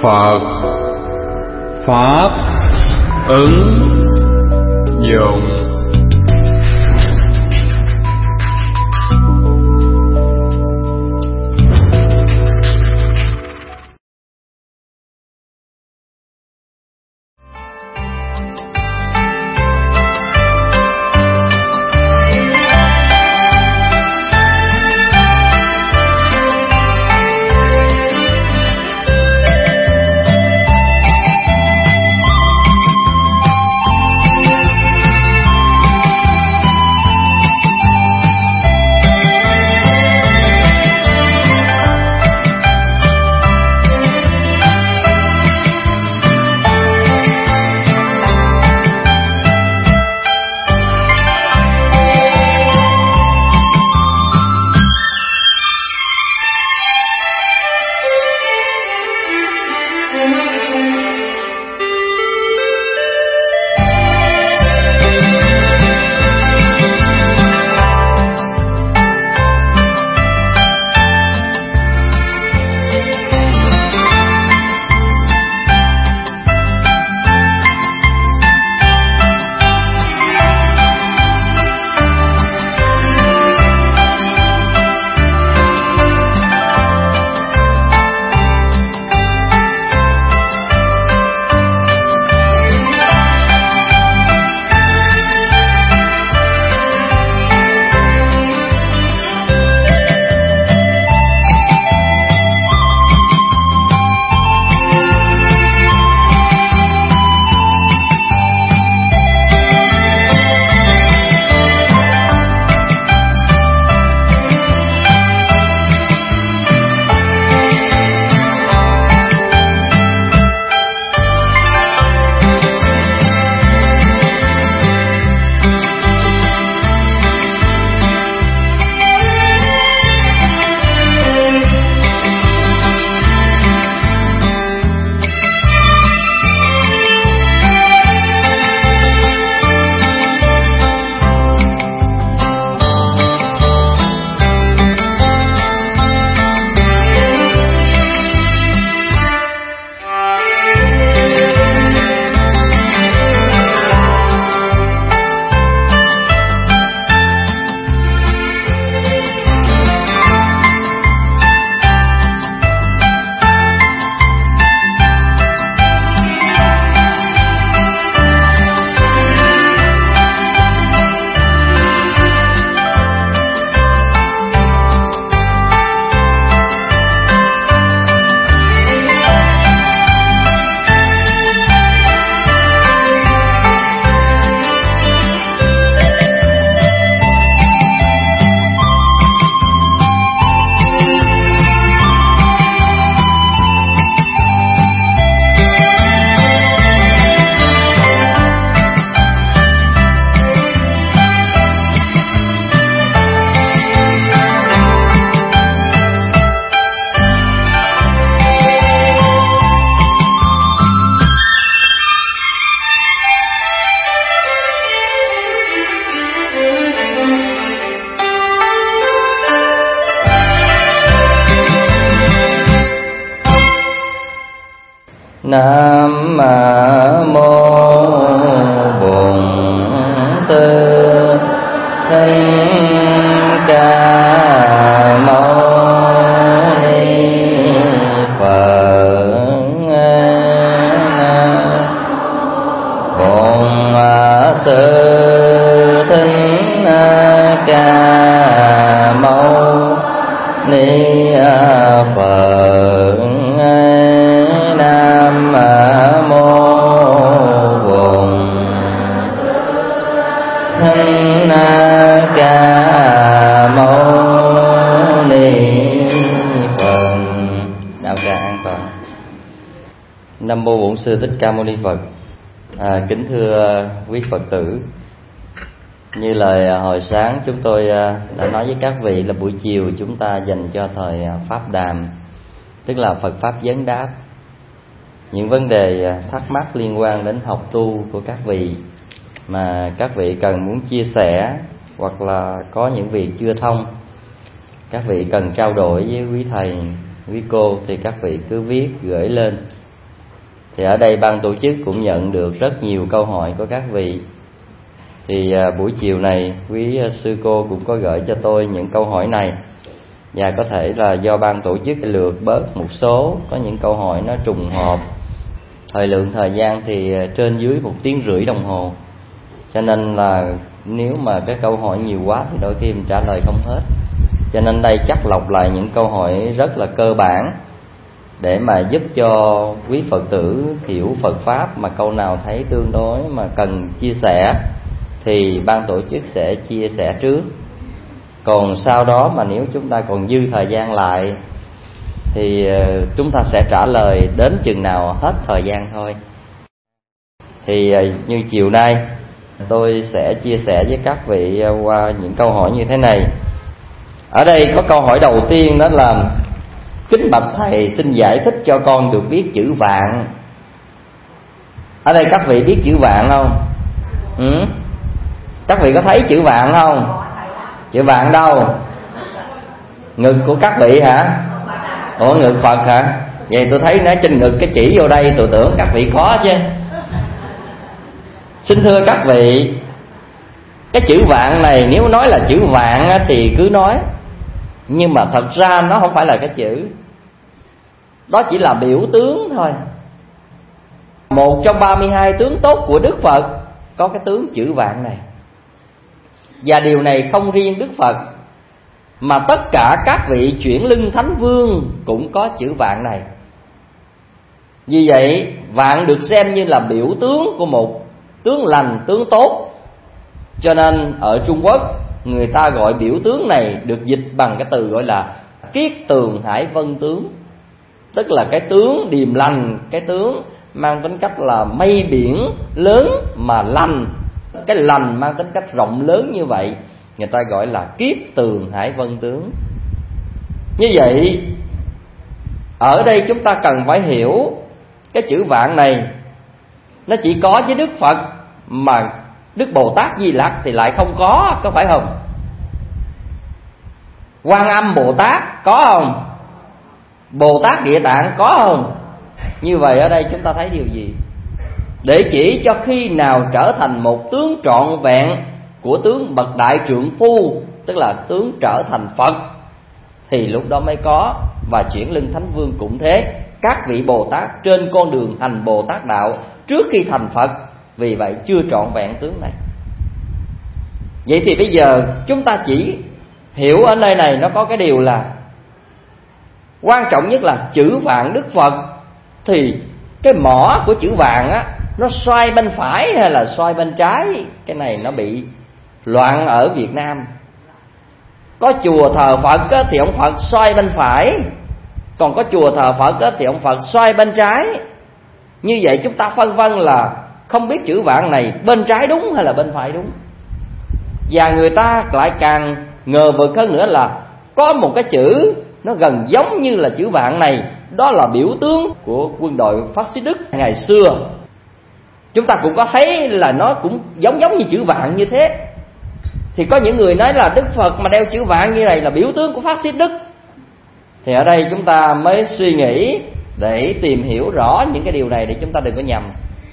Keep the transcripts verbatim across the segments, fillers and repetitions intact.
Phật Pháp ứng dụng. Nam mô Bổn Sư Thích Ca Mâu Ni Phật. Bổn Sư Thích Ca Mâu Ni Phật. Nam mô Bổn Thích Ca Mâu Ni Phật. Đạo tràng an toàn. Nam mô Bổn Sư Thích Ca Mâu Ni Phật. À, kính thưa quý Phật tử, như lời hồi sáng chúng tôi đã nói với các vị là buổi chiều chúng ta dành cho thời Pháp Đàm, tức là Phật Pháp vấn đáp những vấn đề thắc mắc liên quan đến học tu của các vị mà các vị cần muốn chia sẻ, hoặc là có những việc chưa thông, các vị cần trao đổi với quý thầy, quý cô, thì các vị cứ viết gửi lên Thì ở đây ban tổ chức cũng nhận được rất nhiều câu hỏi của các vị. Thì à, buổi chiều này quý à, sư cô cũng có gửi cho tôi những câu hỏi này, và có thể là do ban tổ chức lược bớt một số, có những câu hỏi nó trùng hợp. Thời lượng thời gian thì trên dưới một tiếng rưỡi đồng hồ, cho nên là nếu mà cái câu hỏi nhiều quá thì đôi khi mình trả lời không hết. Cho nên đây chắc lọc lại những câu hỏi rất là cơ bản để mà giúp cho quý Phật tử hiểu Phật Pháp, mà câu nào thấy tương đối mà cần chia sẻ thì ban tổ chức sẽ chia sẻ trước. Còn sau đó mà nếu chúng ta còn dư thời gian lại thì chúng ta sẽ trả lời đến chừng nào hết thời gian thôi. Thì như chiều nay tôi sẽ chia sẻ với các vị qua những câu hỏi như thế này. Ở đây có câu hỏi đầu tiên, đó là: kính bạch thầy, xin giải thích cho con được biết chữ vạn. Ở đây các vị biết chữ vạn không? Ừ? Các vị có thấy chữ vạn không? Chữ vạn đâu? Ngực của các vị hả? Ủa, ngực Phật hả? Vậy tôi thấy nó trên ngực cái chỉ vô đây, tôi tưởng các vị có chứ. Xin thưa các vị, cái chữ vạn này nếu nói là chữ vạn thì cứ nói, nhưng mà thật ra nó không phải là cái chữ, đó chỉ là biểu tướng thôi. Một trong ba mươi hai tướng tốt của Đức Phật có cái tướng chữ vạn này. Và điều này không riêng Đức Phật, mà tất cả các vị chuyển lưng thánh vương cũng có chữ vạn này. Vì vậy vạn được xem như là biểu tướng của một tướng lành, tướng tốt. Cho nên ở Trung Quốc người ta gọi biểu tướng này được dịch bằng cái từ gọi là kiết tường hải vân tướng, tức là cái tướng điềm lành, cái tướng mang tính cách là mây biển lớn mà lành. Cái lành mang tính cách rộng lớn như vậy người ta gọi là kiết tường hải vân tướng. Như vậy ở đây chúng ta cần phải hiểu cái chữ vạn này nó chỉ có với Đức Phật, mà Đức Bồ Tát Di Lặc thì lại không có, có phải không? Quan Âm Bồ Tát có không? Bồ Tát Địa Tạng có không? Như vậy ở đây chúng ta thấy điều gì? Để chỉ cho khi nào trở thành một tướng trọn vẹn của tướng bậc đại trượng phu, tức là tướng trở thành Phật, thì lúc đó mới có. Và chuyển lưng thánh vương cũng thế. Các vị Bồ Tát trên con đường hành Bồ Tát đạo trước khi thành Phật, vì vậy chưa trọn vẹn tướng này. Vậy thì bây giờ chúng ta chỉ hiểu ở nơi này nó có cái điều là quan trọng nhất là chữ vạn Đức Phật. Thì cái mỏ của chữ vạn á, nó xoay bên phải hay là xoay bên trái? Cái này nó bị loạn ở Việt Nam. Có chùa thờ Phật á, thì ông Phật xoay bên phải, còn có chùa thờ Phật á, thì ông Phật xoay bên trái. Như vậy chúng ta phân vân là không biết chữ vạn này bên trái đúng hay là bên phải đúng. Và người ta lại càng ngờ vực hơn nữa là có một cái chữ nó gần giống như là chữ vạn này, đó là biểu tướng của quân đội phát xít Đức ngày xưa. Chúng ta cũng có thấy là nó cũng giống giống như chữ vạn như thế. Thì có những người nói là Đức Phật mà đeo chữ vạn như này là biểu tướng của phát xít Đức. Thì ở đây chúng ta mới suy nghĩ để tìm hiểu rõ những cái điều này để chúng ta đừng có nhầm.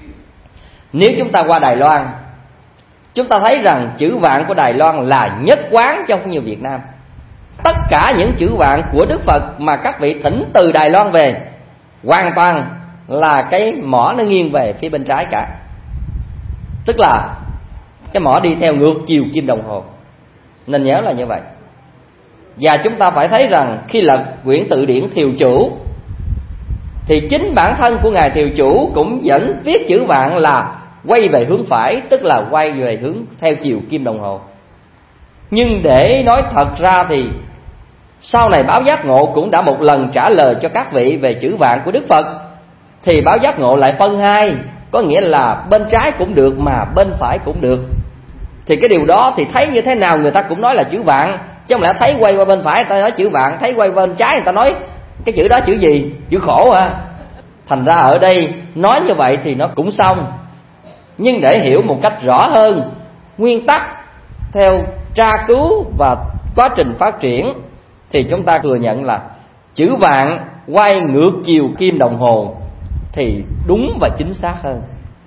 Nếu chúng ta qua Đài Loan, chúng ta thấy rằng chữ vạn của Đài Loan là nhất quán trong nhiều Việt Nam. Tất cả những chữ vạn của Đức Phật mà các vị thỉnh từ Đài Loan về, hoàn toàn là cái mỏ nó nghiêng về phía bên trái cả. Tức là cái mỏ đi theo ngược chiều kim đồng hồ. Nên nhớ là như vậy. Và chúng ta phải thấy rằng khi lật quyển tự điển Thiều Chủ, thì chính bản thân của Ngài Thiều Chủ cũng vẫn viết chữ vạn là quay về hướng phải, tức là quay về hướng theo chiều kim đồng hồ. Nhưng để nói thật ra thì sau này Báo Giác Ngộ cũng đã một lần trả lời cho các vị về chữ vạn của Đức Phật. Thì Báo Giác Ngộ lại phân hai, có nghĩa là bên trái cũng được mà bên phải cũng được. Thì cái điều đó thì thấy như thế nào người ta cũng nói là chữ vạn, chứ không lẽ thấy quay qua bên phải người ta nói chữ vạn, thấy quay bên trái người ta nói cái chữ đó chữ gì? Chữ khổ à. Thành ra ở đây nói như vậy thì nó cũng xong. Nhưng để hiểu một cách rõ hơn nguyên tắc theo tra cứu và quá trình phát triển, thì chúng ta thừa nhận là chữ vạn quay ngược chiều kim đồng hồ thì đúng và chính xác hơn.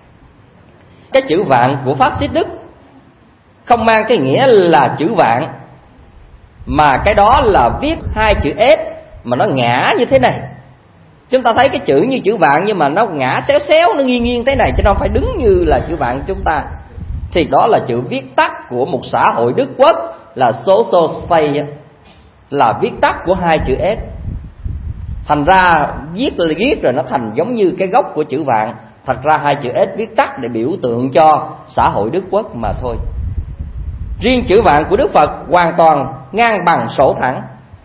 Cái chữ vạn của phát xít Đức không mang cái nghĩa là chữ vạn, mà cái đó là viết hai chữ S mà nó ngã như thế này. Chúng ta thấy cái chữ như chữ vạn nhưng mà nó ngã xéo xéo, nó nghiêng nghiêng thế này, cho nó phải đứng như là chữ vạn chúng ta. Thì đó là chữ viết tắt của một xã hội Đức Quốc là social state, là viết tắt của hai chữ S. Thành ra viết là viết rồi nó thành giống như cái gốc của chữ vạn. Thật ra hai chữ S viết tắt để biểu tượng cho xã hội Đức Quốc mà thôi. Riêng chữ vạn của Đức Phật hoàn toàn ngang bằng sổ thẳng,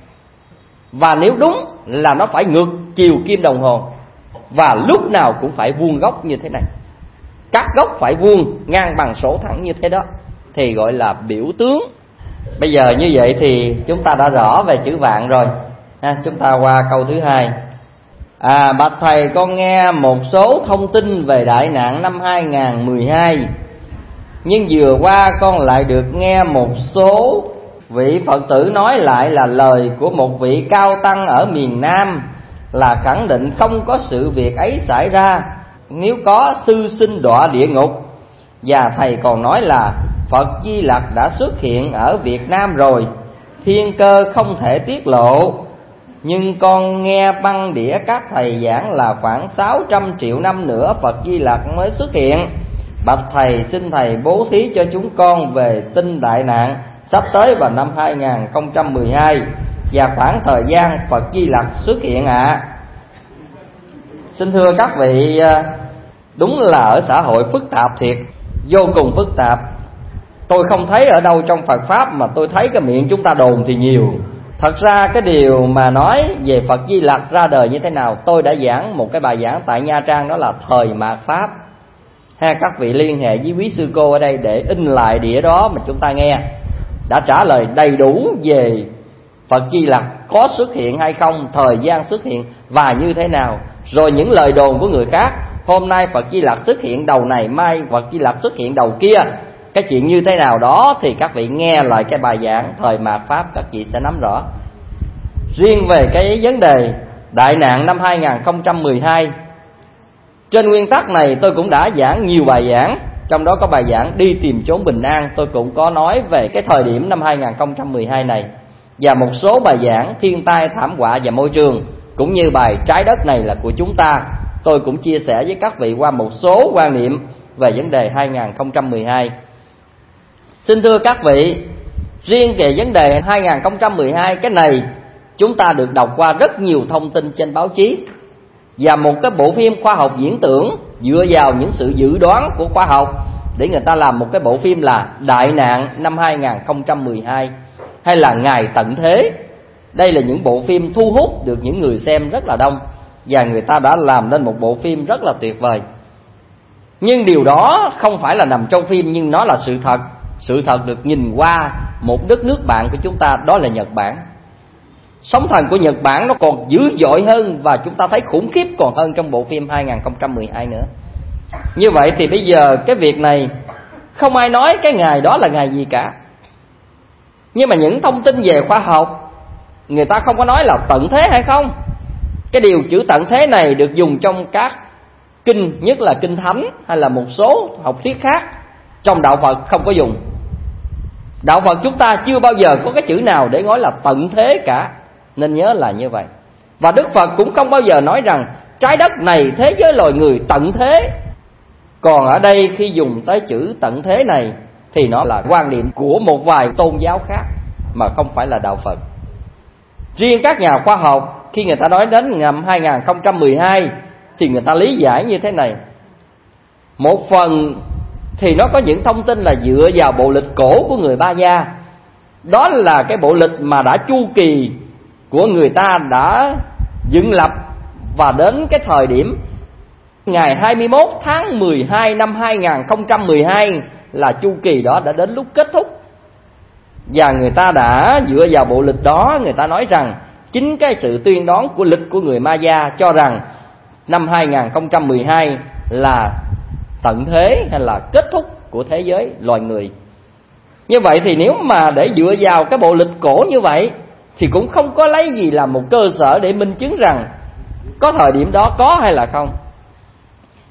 và nếu đúng là nó phải ngược chiều kim đồng hồ, và lúc nào cũng phải vuông góc như thế này. Các góc phải vuông ngang bằng sổ thẳng như thế đó thì gọi là biểu tướng. Bây giờ như vậy thì chúng ta đã rõ về chữ vạn rồi. À, chúng ta qua câu thứ hai. À, bạch thầy, con nghe một số thông tin về đại nạn năm hai không một hai, nhưng vừa qua con lại được nghe một số vị Phật tử nói lại là lời của một vị cao tăng ở miền Nam là khẳng định không có sự việc ấy xảy ra, nếu có sư sinh đọa địa ngục. Và thầy còn nói là Phật Di Lặc đã xuất hiện ở Việt Nam rồi, thiên cơ không thể tiết lộ. Nhưng con nghe băng đĩa các thầy giảng là khoảng sáu trăm triệu năm nữa Phật Di Lặc mới xuất hiện. Bạch thầy, xin thầy bố thí cho chúng con về tin đại nạn sắp tới vào năm hai không một hai và khoảng thời gian Phật Di Lặc xuất hiện ạ. À. Xin thưa các vị, đúng là ở xã hội phức tạp thiệt, vô cùng phức tạp. Tôi không thấy ở đâu trong Phật Pháp mà tôi thấy cái miệng chúng ta đồn thì nhiều. Thật ra cái điều mà nói về Phật Di Lặc ra đời như thế nào, tôi đã giảng một cái bài giảng tại Nha Trang, đó là thời mạt Pháp. Ha, các vị liên hệ với quý sư cô ở đây để in lại đĩa đó mà chúng ta nghe. Đã trả lời đầy đủ về Phật Di Lặc có xuất hiện hay không, thời gian xuất hiện và như thế nào. Rồi những lời đồn của người khác, hôm nay Phật Di Lặc xuất hiện đầu này, mai Phật Di Lặc xuất hiện đầu kia, cái chuyện như thế nào đó thì các vị nghe lại cái bài giảng thời mạt Pháp, các vị sẽ nắm rõ. Riêng về cái vấn đề đại nạn năm hai không một hai, trên nguyên tắc này tôi cũng đã giảng nhiều bài giảng. Trong đó có bài giảng đi tìm chốn bình an, tôi cũng có nói về cái thời điểm năm hai không một hai này. Và một số bài giảng thiên tai, thảm họa và môi trường, cũng như bài trái đất này là của chúng ta, tôi cũng chia sẻ với các vị qua một số quan niệm về vấn đề hai không một hai. Xin thưa các vị, riêng về vấn đề hai không một hai, cái này chúng ta được đọc qua rất nhiều thông tin trên báo chí. Và một cái bộ phim khoa học viễn tưởng dựa vào những sự dự đoán của khoa học để người ta làm một cái bộ phim là Đại nạn năm hai không một hai hay là Ngày tận thế. Đây là những bộ phim thu hút được những người xem rất là đông, và người ta đã làm nên một bộ phim rất là tuyệt vời. Nhưng điều đó không phải là nằm trong phim, nhưng nó là sự thật. Sự thật được nhìn qua một đất nước bạn của chúng ta, đó là Nhật Bản. Sóng thần của Nhật Bản nó còn dữ dội hơn, và chúng ta thấy khủng khiếp còn hơn trong bộ phim hai không một hai nữa. Như vậy thì bây giờ cái việc này không ai nói cái ngày đó là ngày gì cả. Nhưng mà những thông tin về khoa học, người ta không có nói là tận thế hay không. Cái điều chữ tận thế này được dùng trong các kinh, nhất là kinh thánh hay là một số học thuyết khác. Trong đạo Phật không có dùng. Đạo Phật chúng ta chưa bao giờ có cái chữ nào để nói là tận thế cả, nên nhớ là như vậy. Và Đức Phật cũng không bao giờ nói rằng trái đất này, thế giới loài người tận thế. Còn ở đây khi dùng tới chữ tận thế này thì nó là quan niệm của một vài tôn giáo khác, mà không phải là đạo Phật. Riêng các nhà khoa học khi người ta nói đến năm hai không một hai thì người ta lý giải như thế này. Một phần thì nó có những thông tin là dựa vào bộ lịch cổ của người Ba Gia. Đó là cái bộ lịch mà đã chu kỳ của người ta đã dựng lập, và đến cái thời điểm ngày hai mươi mốt tháng mười hai năm hai không một hai là chu kỳ đó đã đến lúc kết thúc. Và người ta đã dựa vào bộ lịch đó, người ta nói rằng chính cái sự tuyên đoán của lịch của người Maya cho rằng năm hai không một hai là tận thế hay là kết thúc của thế giới loài người. Như vậy thì nếu mà để dựa vào cái bộ lịch cổ như vậy thì cũng không có lấy gì làm một cơ sở để minh chứng rằng có thời điểm đó có hay là không.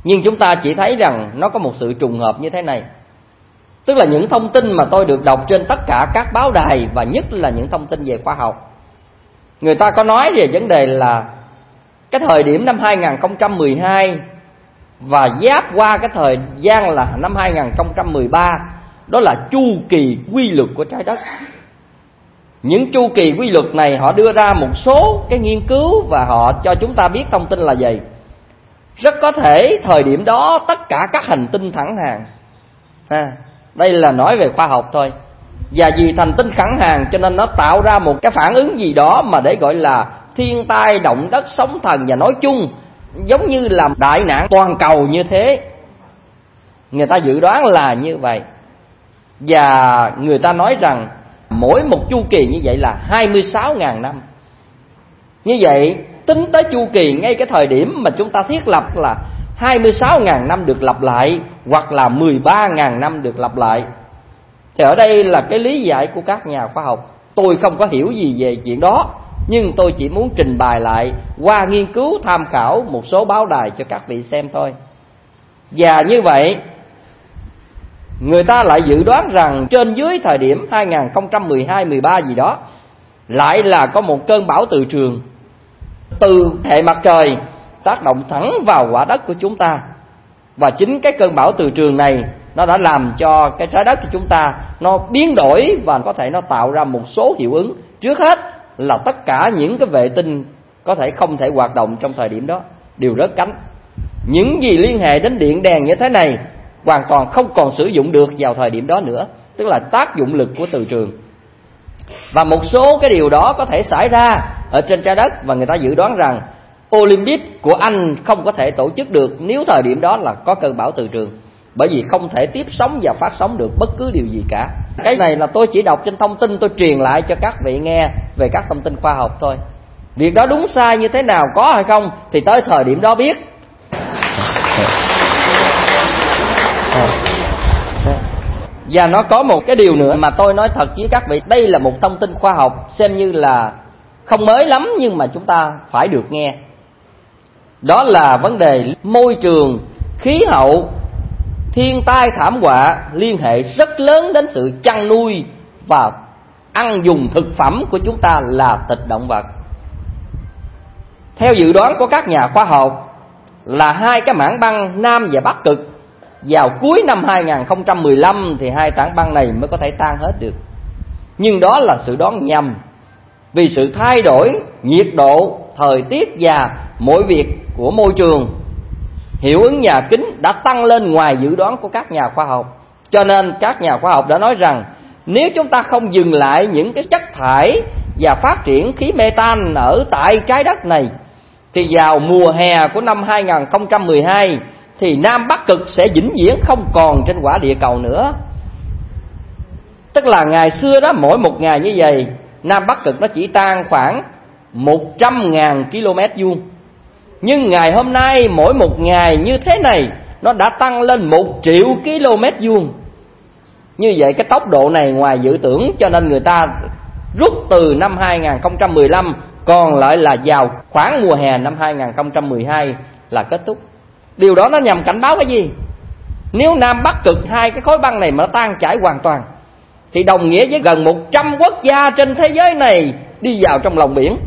Nhưng chúng ta chỉ thấy rằng nó có một sự trùng hợp như thế này. Tức là những thông tin mà tôi được đọc trên tất cả các báo đài, và nhất là những thông tin về khoa học, người ta có nói về vấn đề là cái thời điểm năm hai không một hai và giáp qua cái thời gian là năm hai không một ba, đó là chu kỳ quy luật của trái đất. Những chu kỳ quy luật này họ đưa ra một số cái nghiên cứu và họ cho chúng ta biết thông tin là gì. Rất có thể thời điểm đó tất cả các hành tinh thẳng hàng. À, đây là nói về khoa học thôi. Và vì hành tinh thẳng hàng cho nên nó tạo ra một cái phản ứng gì đó mà để gọi là thiên tai, động đất, sóng thần, và nói chung giống như là đại nạn toàn cầu như thế. Người ta dự đoán là như vậy. Và người ta nói rằng mỗi một chu kỳ như vậy là hai mươi sáu nghìn năm. Như vậy tính tới chu kỳ ngay cái thời điểm mà chúng ta thiết lập là hai mươi sáu nghìn năm được lặp lại, hoặc là mười ba nghìn năm được lặp lại. Thì ở đây là cái lý giải của các nhà khoa học. Tôi không có hiểu gì về chuyện đó, nhưng tôi chỉ muốn trình bày lại qua nghiên cứu tham khảo một số báo đài cho các vị xem thôi. Và như vậy người ta lại dự đoán rằng trên dưới thời điểm hai không một hai mười ba gì đó lại là có một cơn bão từ trường từ hệ mặt trời tác động thẳng vào quả đất của chúng ta. Và chính cái cơn bão từ trường này nó đã làm cho cái trái đất của chúng ta nó biến đổi, và có thể nó tạo ra một số hiệu ứng. Trước hết là tất cả những cái vệ tinh có thể không thể hoạt động trong thời điểm đó đều rớt cánh. Những gì liên hệ đến điện đèn như thế này hoàn toàn không còn sử dụng được vào thời điểm đó nữa, tức là tác dụng lực của từ trường. Và một số cái điều đó có thể xảy ra ở trên trái đất, và người ta dự đoán rằng Olympic của Anh không có thể tổ chức được nếu thời điểm đó là có cơn bão từ trường, bởi vì không thể tiếp sóng và phát sóng được bất cứ điều gì cả. Cái này là tôi chỉ đọc trên thông tin, tôi truyền lại cho các vị nghe về các thông tin khoa học thôi. Việc đó đúng sai như thế nào, có hay không thì tới thời điểm đó biết. Và nó có một cái điều nữa mà tôi nói thật với các vị, đây là một thông tin khoa học xem như là không mới lắm, nhưng mà chúng ta phải được nghe. Đó là vấn đề môi trường, khí hậu, thiên tai thảm họa liên hệ rất lớn đến sự chăn nuôi và ăn dùng thực phẩm của chúng ta là thịt động vật. Theo dự đoán của các nhà khoa học là hai cái mảng băng Nam và Bắc Cực vào cuối năm hai không một lăm thì hai tảng băng này mới có thể tan hết được. Nhưng đó là sự đoán nhầm, vì sự thay đổi nhiệt độ, thời tiết và mọi việc của môi trường, hiệu ứng nhà kính đã tăng lên ngoài dự đoán của các nhà khoa học. Cho nên các nhà khoa học đã nói rằng nếu chúng ta không dừng lại những cái chất thải và phát triển khí metan ở tại trái đất này, thì vào mùa hè của năm hai không một hai thì Nam Bắc Cực sẽ vĩnh viễn không còn trên quả địa cầu nữa. Tức là ngày xưa đó, mỗi một ngày như vậy Nam Bắc Cực nó chỉ tan khoảng một trăm nghìn ki lô mét vuông. Nhưng ngày hôm nay mỗi một ngày như thế này nó đã tăng lên một triệu ki lô mét vuông. Như vậy cái tốc độ này ngoài dự tưởng, cho nên người ta rút từ năm hai không một lăm còn lại là vào khoảng mùa hè năm hai không một hai là kết thúc. Điều đó nó nhằm cảnh báo cái gì? Nếu Nam Bắc Cực hai cái khối băng này mà nó tan chảy hoàn toàn thì đồng nghĩa với gần một trăm quốc gia trên thế giới này đi vào trong lòng biển.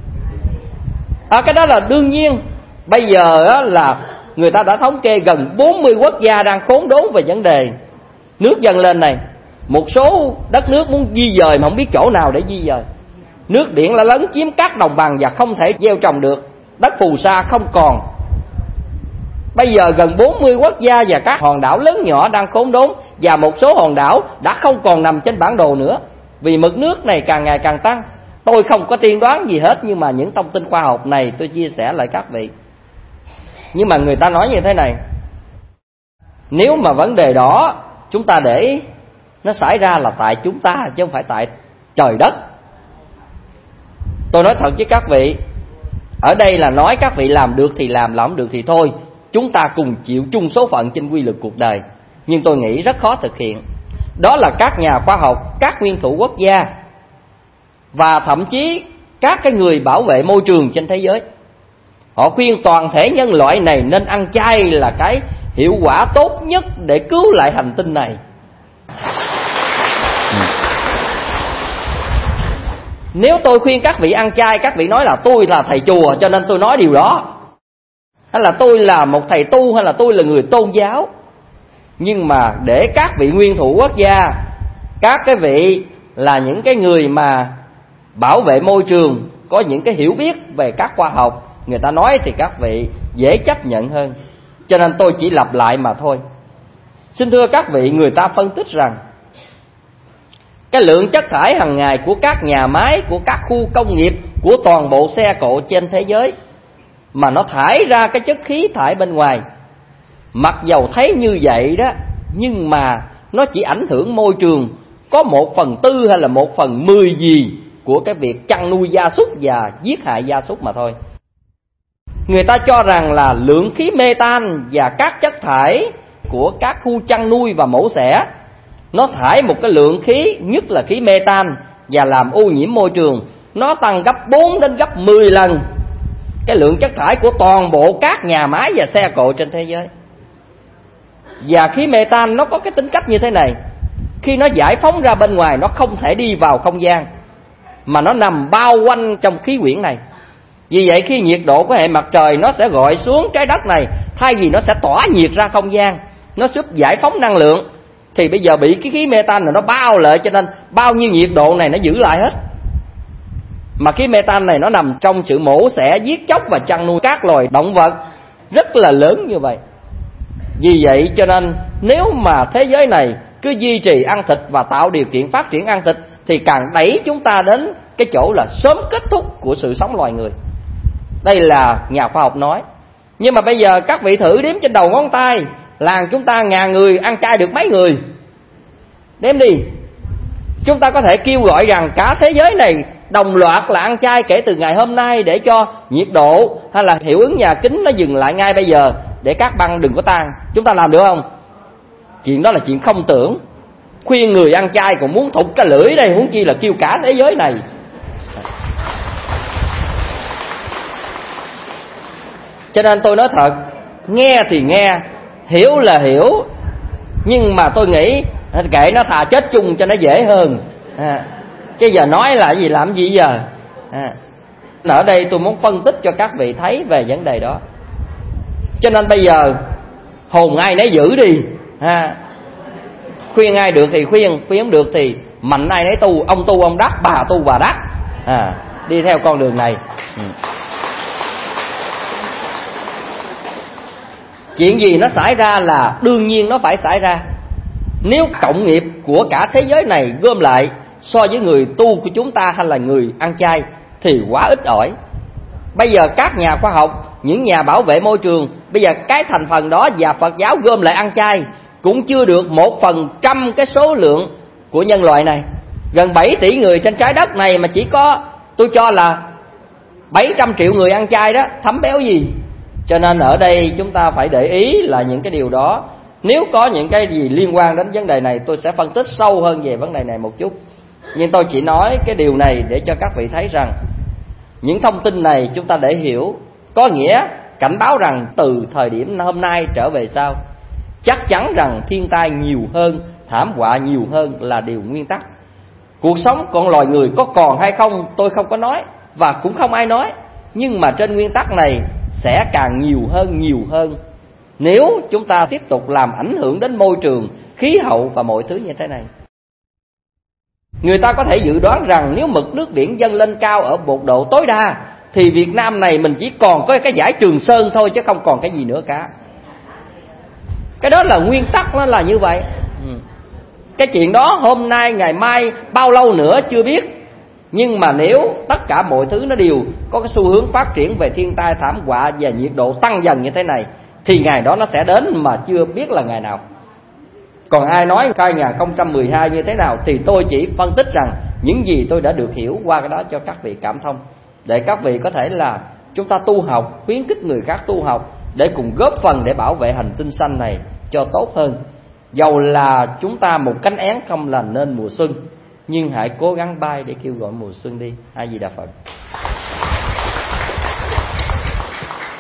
À, cái đó là đương nhiên. Bây giờ á, là người ta đã thống kê gần bốn mươi quốc gia đang khốn đốn về vấn đề nước dâng lên này. Một số đất nước muốn di dời mà không biết chỗ nào để di dời. Nước biển là lấn chiếm các đồng bằng và không thể gieo trồng được. Đất phù sa không còn. Bây giờ gần bốn mươi quốc gia và các hòn đảo lớn nhỏ đang khốn đốn, và một số hòn đảo đã không còn nằm trên bản đồ nữa, vì mực nước này càng ngày càng tăng. Tôi không có tiên đoán gì hết, nhưng mà những thông tin khoa học này tôi chia sẻ lại các vị. Nhưng mà người ta nói như thế này: nếu mà vấn đề đó chúng ta để nó xảy ra là tại chúng ta, chứ không phải tại trời đất. Tôi nói thật với các vị, ở đây là nói các vị làm được thì làm, làm không được thì thôi. Chúng ta cùng chịu chung số phận trên quy luật cuộc đời. Nhưng tôi nghĩ rất khó thực hiện. Đó là các nhà khoa học, các nguyên thủ quốc gia và thậm chí các cái người bảo vệ môi trường trên thế giới Họ khuyên toàn thể nhân loại này nên ăn chay là cái hiệu quả tốt nhất để cứu lại hành tinh này. Nếu tôi khuyên các vị ăn chay, các vị nói là tôi là thầy chùa cho nên tôi nói điều đó, hay là tôi là một thầy tu, hay là tôi là người tôn giáo. Nhưng mà để các vị nguyên thủ quốc gia, các cái vị là những cái người mà bảo vệ môi trường, có những cái hiểu biết về các khoa học, người ta nói thì các vị dễ chấp nhận hơn. Cho nên tôi chỉ lặp lại mà thôi. Xin thưa các vị, người ta phân tích rằng cái lượng chất thải hàng ngày của các nhà máy, của các khu công nghiệp, của toàn bộ xe cộ trên thế giới mà nó thải ra cái chất khí thải bên ngoài, mặc dầu thấy như vậy đó, nhưng mà nó chỉ ảnh hưởng môi trường có một phần tư hay là một phần mười gì của cái việc chăn nuôi gia súc và giết hại gia súc mà thôi. Người ta cho rằng là lượng khí metan và các chất thải của các khu chăn nuôi và mổ xẻ, nó thải một cái lượng khí, nhất là khí metan, và làm ô nhiễm môi trường, nó tăng gấp bốn đến gấp mười lần cái lượng chất thải của toàn bộ các nhà máy và xe cộ trên thế giới. Và khí metan nó có cái tính cách như thế này: khi nó giải phóng ra bên ngoài, nó không thể đi vào không gian, mà nó nằm bao quanh trong khí quyển này. Vì vậy khi nhiệt độ của hệ mặt trời nó sẽ gọi xuống trái đất này, thay vì nó sẽ tỏa nhiệt ra không gian, nó giúp giải phóng năng lượng, thì bây giờ bị cái khí metan này nó bao lại, cho nên bao nhiêu nhiệt độ này nó giữ lại hết. Mà khí metan này nó nằm trong sự mổ xẻ, giết chóc và chăn nuôi các loài động vật rất là lớn như vậy. Vì vậy cho nên nếu mà thế giới này cứ duy trì ăn thịt và tạo điều kiện phát triển ăn thịt, thì càng đẩy chúng ta đến cái chỗ là sớm kết thúc của sự sống loài người. Đây là nhà khoa học nói. Nhưng mà bây giờ các vị thử đếm trên đầu ngón tay, làng chúng ta ngàn người ăn chay được mấy người? Đếm đi. Chúng ta có thể kêu gọi rằng cả thế giới này đồng loạt là ăn chay kể từ ngày hôm nay, để cho nhiệt độ hay là hiệu ứng nhà kính nó dừng lại ngay bây giờ, để các băng đừng có tan. Chúng ta làm được không? Chuyện đó là chuyện không tưởng. Khuyên người ăn chay còn muốn thụt cái lưỡi đây, huống chi là kêu cả thế giới này. Cho nên tôi nói thật, nghe thì nghe, hiểu là hiểu, nhưng mà tôi nghĩ kệ nó, thà chết chung cho nó dễ hơn. à, Chứ giờ nói là gì, làm gì giờ? à, Ở đây tôi muốn phân tích cho các vị thấy về vấn đề đó. Cho nên bây giờ hồn ai nấy giữ đi. à, Khuyên ai được thì khuyên, khuyên không được thì mạnh ai nấy tu. Ông tu ông đắc, bà tu bà đắc. à, Đi theo con đường này. ừ. Chuyện gì nó xảy ra là đương nhiên nó phải xảy ra. Nếu cộng nghiệp của cả thế giới này gom lại so với người tu của chúng ta hay là người ăn chay thì quá ít ỏi. Bây giờ các nhà khoa học, những nhà bảo vệ môi trường, bây giờ cái thành phần đó và Phật giáo gom lại ăn chay cũng chưa được một phần trăm cái số lượng của nhân loại này. Gần bảy tỷ người trên trái đất này mà chỉ có, tôi cho là bảy trăm triệu người ăn chay đó, thấm béo gì. Cho nên ở đây chúng ta phải để ý là những cái điều đó. Nếu có những cái gì liên quan đến vấn đề này, tôi sẽ phân tích sâu hơn về vấn đề này một chút. Nhưng tôi chỉ nói cái điều này để cho các vị thấy rằng những thông tin này chúng ta để hiểu, có nghĩa cảnh báo rằng từ thời điểm hôm nay trở về sau, chắc chắn rằng thiên tai nhiều hơn, thảm họa nhiều hơn là điều nguyên tắc. Cuộc sống con loài người có còn hay không tôi không có nói, và cũng không ai nói. Nhưng mà trên nguyên tắc này sẽ càng nhiều hơn, nhiều hơn nếu chúng ta tiếp tục làm ảnh hưởng đến môi trường, khí hậu và mọi thứ như thế này. Người ta có thể dự đoán rằng nếu mực nước biển dâng lên cao ở một độ tối đa thì Việt Nam này mình chỉ còn có cái dải Trường Sơn thôi, chứ không còn cái gì nữa cả. Cái đó là nguyên tắc, nó là như vậy. Cái chuyện đó hôm nay, ngày mai, bao lâu nữa chưa biết. Nhưng mà nếu tất cả mọi thứ nó đều có cái xu hướng phát triển về thiên tai, thảm họa và nhiệt độ tăng dần như thế này, thì ngày đó nó sẽ đến mà chưa biết là ngày nào. Còn ai nói hai không một hai như thế nào thì tôi chỉ phân tích rằng những gì tôi đã được hiểu qua cái đó cho các vị cảm thông, để các vị có thể là chúng ta tu học, khuyến khích người khác tu học, để cùng góp phần để bảo vệ hành tinh xanh này cho tốt hơn. Dầu là chúng ta một cánh én không làm nên mùa xuân, nhưng hãy cố gắng bay để kêu gọi mùa xuân đi. A Di Đà Phật.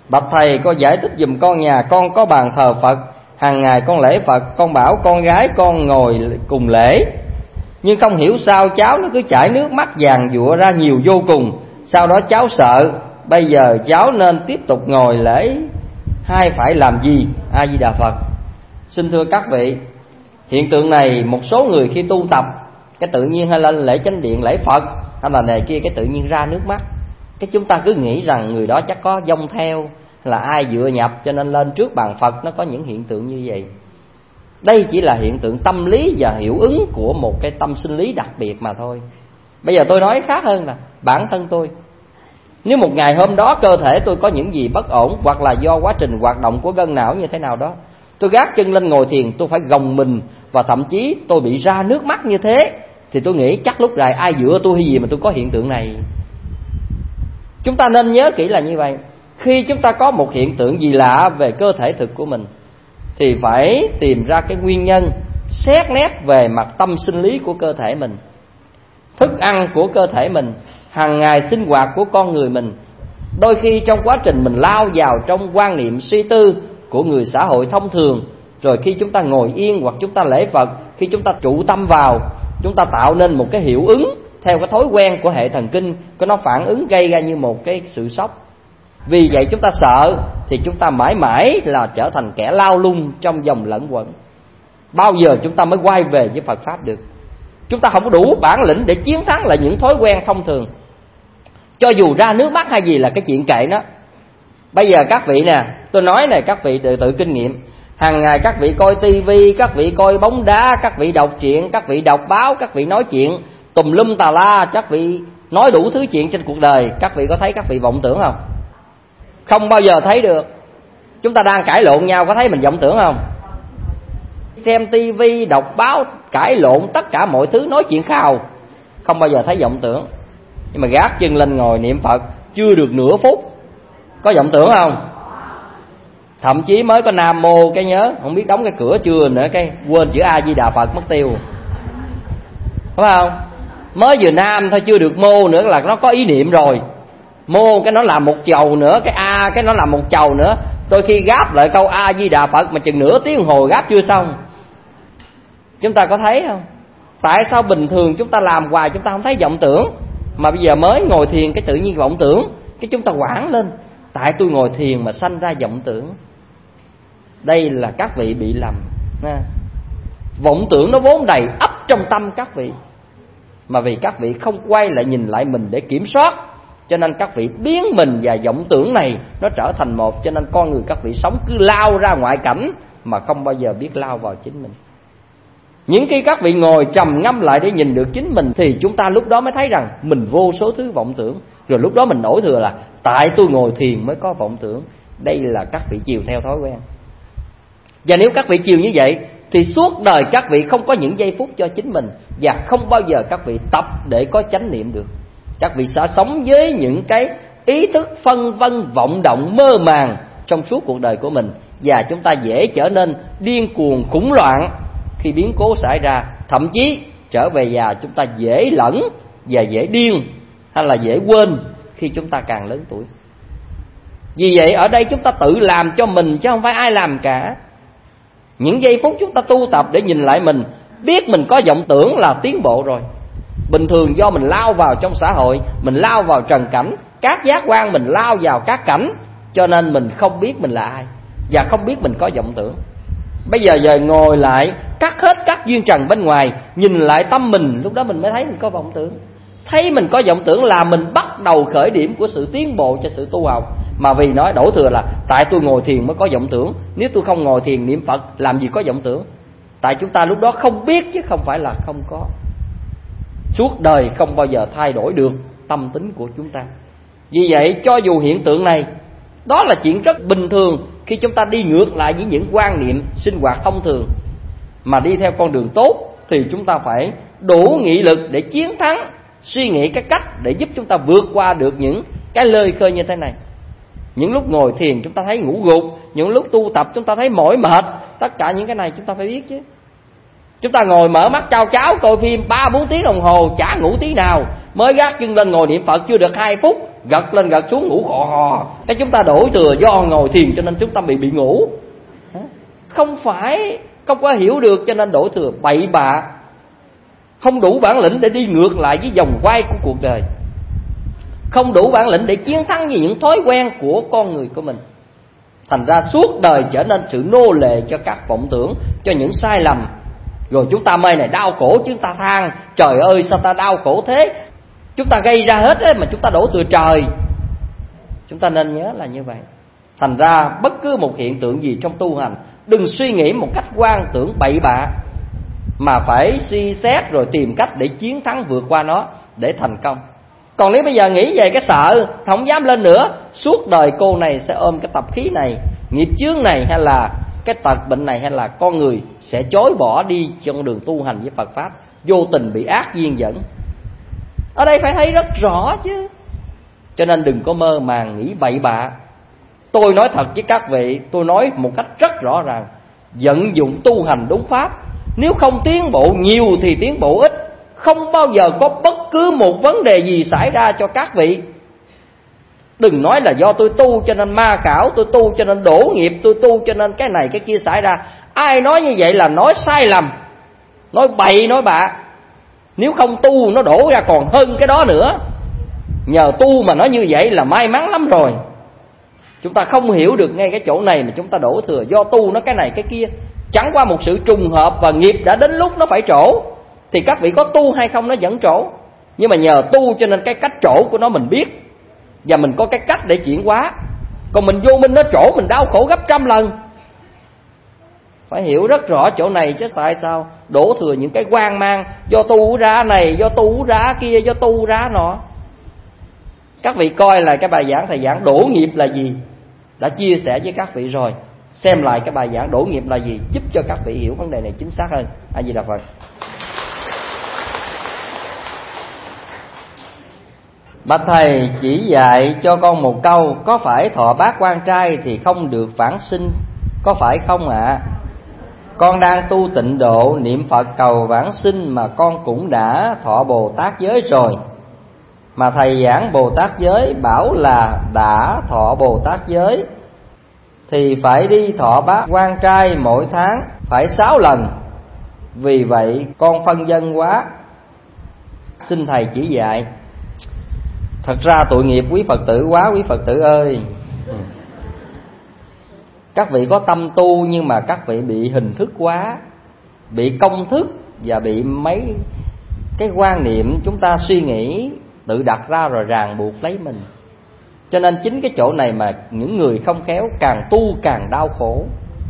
Bạch thầy, con giải thích giùm con, nhà con có bàn thờ Phật, hàng ngày con lễ Phật, con bảo con gái con ngồi cùng lễ, nhưng không hiểu sao cháu nó cứ chảy nước mắt vàng dụa ra nhiều vô cùng. Sau đó cháu sợ, bây giờ cháu nên tiếp tục ngồi lễ hay phải làm gì? A Di Đà Phật. Xin thưa các vị, hiện tượng này một số người khi tu tập, cái tự nhiên hay lên lễ chánh điện lễ Phật hay là này kia, cái tự nhiên ra nước mắt, cái chúng ta cứ nghĩ rằng người đó chắc có vong theo, là ai dựa nhập cho nên lên trước bàn Phật nó có những hiện tượng như vậy. Đây chỉ là hiện tượng tâm lý và hiệu ứng của một cái tâm sinh lý đặc biệt mà thôi. Bây giờ tôi nói khác hơn là bản thân tôi, nếu một ngày hôm đó cơ thể tôi có những gì bất ổn, hoặc là do quá trình hoạt động của gân não như thế nào đó, tôi gác chân lên ngồi thiền, tôi phải gồng mình, và thậm chí tôi bị ra nước mắt như thế, thì tôi nghĩ chắc lúc này ai dựa tôi hay gì mà tôi có hiện tượng này. Chúng ta nên nhớ kỹ là như vậy. Khi chúng ta có một hiện tượng gì lạ về cơ thể thực của mình thì phải tìm ra cái nguyên nhân, xét nét về mặt tâm sinh lý của cơ thể mình, thức ăn của cơ thể mình, hàng ngày sinh hoạt của con người mình. Đôi khi trong quá trình mình lao vào trong quan niệm suy tư của người xã hội thông thường, rồi khi chúng ta ngồi yên hoặc chúng ta lễ Phật, khi chúng ta trụ tâm vào, chúng ta tạo nên một cái hiệu ứng theo cái thói quen của hệ thần kinh, có nó phản ứng gây ra như một cái sự sốc. Vì vậy chúng ta sợ thì chúng ta mãi mãi là trở thành kẻ lao lung trong vòng lẫn quẩn. Bao giờ chúng ta mới quay về với Phật Pháp được? Chúng ta không có đủ bản lĩnh để chiến thắng lại những thói quen thông thường. Cho dù ra nước mắt hay gì là cái chuyện kệ nó. Bây giờ các vị nè, tôi nói này, các vị tự, tự kinh nghiệm. Hàng ngày các vị coi tivi, các vị coi bóng đá, các vị đọc truyện, các vị đọc báo, các vị nói chuyện tùm lum tà la, các vị nói đủ thứ chuyện trên cuộc đời. Các vị có thấy các vị vọng tưởng không? Không bao giờ thấy được. Chúng ta đang cãi lộn nhau, có thấy mình vọng tưởng không? Xem tivi, đọc báo, cãi lộn tất cả mọi thứ, nói chuyện khào, không bao giờ thấy vọng tưởng. Nhưng mà gác chân lên ngồi niệm Phật chưa được nửa phút, có vọng tưởng không? Thậm chí mới có Nam Mô cái nhớ, không biết đóng cái cửa chưa nữa, cái quên chữ A Di Đà Phật mất tiêu, phải không? Mới vừa Nam thôi, chưa được Mô nữa là nó có ý niệm rồi. Mô cái nó làm một chầu nữa, cái A cái nó làm một chầu nữa. Đôi khi gáp lại câu A Di Đà Phật mà chừng nửa tiếng hồ gáp chưa xong. Chúng ta có thấy không? Tại sao bình thường chúng ta làm hoài chúng ta không thấy vọng tưởng, mà bây giờ mới ngồi thiền cái tự nhiên vọng tưởng, cái chúng ta hoảng lên. Tại tôi ngồi thiền mà sanh ra vọng tưởng. Đây là các vị bị lầm. Vọng tưởng nó vốn đầy ắp trong tâm các vị, mà vì các vị không quay lại nhìn lại mình để kiểm soát, cho nên các vị biến mình và vọng tưởng này nó trở thành một. Cho nên con người các vị sống cứ lao ra ngoại cảnh mà không bao giờ biết lao vào chính mình. Những khi các vị ngồi trầm ngâm lại để nhìn được chính mình, thì chúng ta lúc đó mới thấy rằng mình vô số thứ vọng tưởng. Rồi lúc đó mình đổ thừa là tại tôi ngồi thiền mới có vọng tưởng. Đây là các vị chiều theo thói quen. Và nếu các vị chiều như vậy thì suốt đời các vị không có những giây phút cho chính mình, và không bao giờ các vị tập để có chánh niệm được. Các vị sẽ sống với những cái ý thức phân vân vọng động mơ màng trong suốt cuộc đời của mình, và chúng ta dễ trở nên điên cuồng khủng loạn khi biến cố xảy ra. Thậm chí trở về già chúng ta dễ lẫn và dễ điên hay là dễ quên khi chúng ta càng lớn tuổi. Vì vậy ở đây chúng ta tự làm cho mình chứ không phải ai làm cả. Những giây phút chúng ta tu tập để nhìn lại mình, biết mình có vọng tưởng là tiến bộ rồi. Bình thường do mình lao vào trong xã hội, mình lao vào trần cảnh, các giác quan mình lao vào các cảnh, cho nên mình không biết mình là ai và không biết mình có vọng tưởng. Bây giờ giờ ngồi lại, cắt hết các duyên trần bên ngoài, nhìn lại tâm mình, lúc đó mình mới thấy mình có vọng tưởng. Thấy mình có vọng tưởng là mình bắt đầu khởi điểm của sự tiến bộ cho sự tu học. Mà vì nói đổ thừa là tại tôi ngồi thiền mới có vọng tưởng, nếu tôi không ngồi thiền niệm Phật làm gì có vọng tưởng. Tại chúng ta lúc đó không biết chứ không phải là không có. Suốt đời không bao giờ thay đổi được tâm tính của chúng ta. Vì vậy cho dù hiện tượng này, đó là chuyện rất bình thường khi chúng ta đi ngược lại với những quan niệm sinh hoạt thông thường, mà đi theo con đường tốt thì chúng ta phải đủ nghị lực để chiến thắng, suy nghĩ cái cách để giúp chúng ta vượt qua được những cái lơi khơi như thế này. Những lúc ngồi thiền chúng ta thấy ngủ gục, những lúc tu tập chúng ta thấy mỏi mệt, tất cả những cái này chúng ta phải biết chứ. Chúng ta ngồi mở mắt chao cháo coi phim ba bốn tiếng đồng hồ chả ngủ tí nào, mới gác chân lên ngồi niệm Phật chưa được hai phút gật lên gật xuống ngủ khò khò. Cái chúng ta đổ thừa do ngồi thiền cho nên chúng ta bị bị ngủ. Không phải không có hiểu được cho nên đổ thừa bậy bạ, không đủ bản lĩnh để đi ngược lại với vòng quay của cuộc đời, không đủ bản lĩnh để chiến thắng với những thói quen của con người của mình. Thành ra suốt đời trở nên sự nô lệ cho các vọng tưởng, cho những sai lầm. Rồi chúng ta mê này đau khổ, chúng ta than trời ơi sao ta đau khổ thế. Chúng ta gây ra hết ấy, mà chúng ta đổ thừa trời. Chúng ta nên nhớ là như vậy. Thành ra bất cứ một hiện tượng gì trong tu hành, đừng suy nghĩ một cách quan tưởng bậy bạ, mà phải suy xét rồi tìm cách để chiến thắng vượt qua nó để thành công. Còn nếu bây giờ nghĩ về cái sợ, không dám lên nữa, suốt đời cô này sẽ ôm cái tập khí này, nghiệp chướng này, hay là cái tật bệnh này, hay là con người sẽ chối bỏ đi trong đường tu hành với Phật Pháp, vô tình bị ác duyên dẫn. Ở đây phải thấy rất rõ chứ. Cho nên đừng có mơ màng nghĩ bậy bạ. Tôi nói thật với các vị, tôi nói một cách rất rõ ràng, vận dụng tu hành đúng pháp, nếu không tiến bộ nhiều thì tiến bộ ít. Không bao giờ có bất cứ một vấn đề gì xảy ra cho các vị. Đừng nói là do tôi tu cho nên ma cảo, tôi tu cho nên đổ nghiệp, tôi tu cho nên cái này cái kia xảy ra. Ai nói như vậy là nói sai lầm, nói bậy nói bạ. Nếu không tu nó đổ ra còn hơn cái đó nữa. Nhờ tu mà nói như vậy là may mắn lắm rồi. Chúng ta không hiểu được ngay cái chỗ này mà chúng ta đổ thừa do tu nó cái này cái kia. Chẳng qua một sự trùng hợp và nghiệp đã đến lúc nó phải trổ. Thì các vị có tu hay không nó vẫn trổ. Nhưng mà nhờ tu cho nên cái cách trổ của nó mình biết, và mình có cái cách để chuyển hóa. Còn mình vô minh nó trổ mình đau khổ gấp trăm lần. Phải hiểu rất rõ chỗ này chứ tại sao đổ thừa những cái hoang mang, do tu ra này, do tu ra kia, do tu ra nọ. Các vị coi là cái bài giảng thầy giảng đổ nghiệp là gì, đã chia sẻ với các vị rồi. Xem lại cái bài giảng đổ nghiệp là gì, giúp cho các vị hiểu vấn đề này chính xác hơn. A Di Đà Phật. Bạch thầy chỉ dạy cho con một câu, có phải thọ bát quan trai thì không được vãng sinh, có phải không ạ? À? Con đang tu tịnh độ niệm Phật cầu vãng sinh mà con cũng đã thọ Bồ Tát giới rồi. Mà thầy giảng Bồ Tát giới bảo là đã thọ Bồ Tát giới thì phải đi thọ bát quan trai mỗi tháng phải sáu lần. Vì vậy con phân vân quá, xin thầy chỉ dạy. Thật ra tội nghiệp quý Phật tử quá quý Phật tử ơi. Các vị có tâm tu nhưng mà các vị bị hình thức quá, bị công thức và bị mấy cái quan niệm chúng ta suy nghĩ tự đặt ra rồi ràng buộc lấy mình. Cho nên chính cái chỗ này mà những người không khéo càng tu càng đau khổ.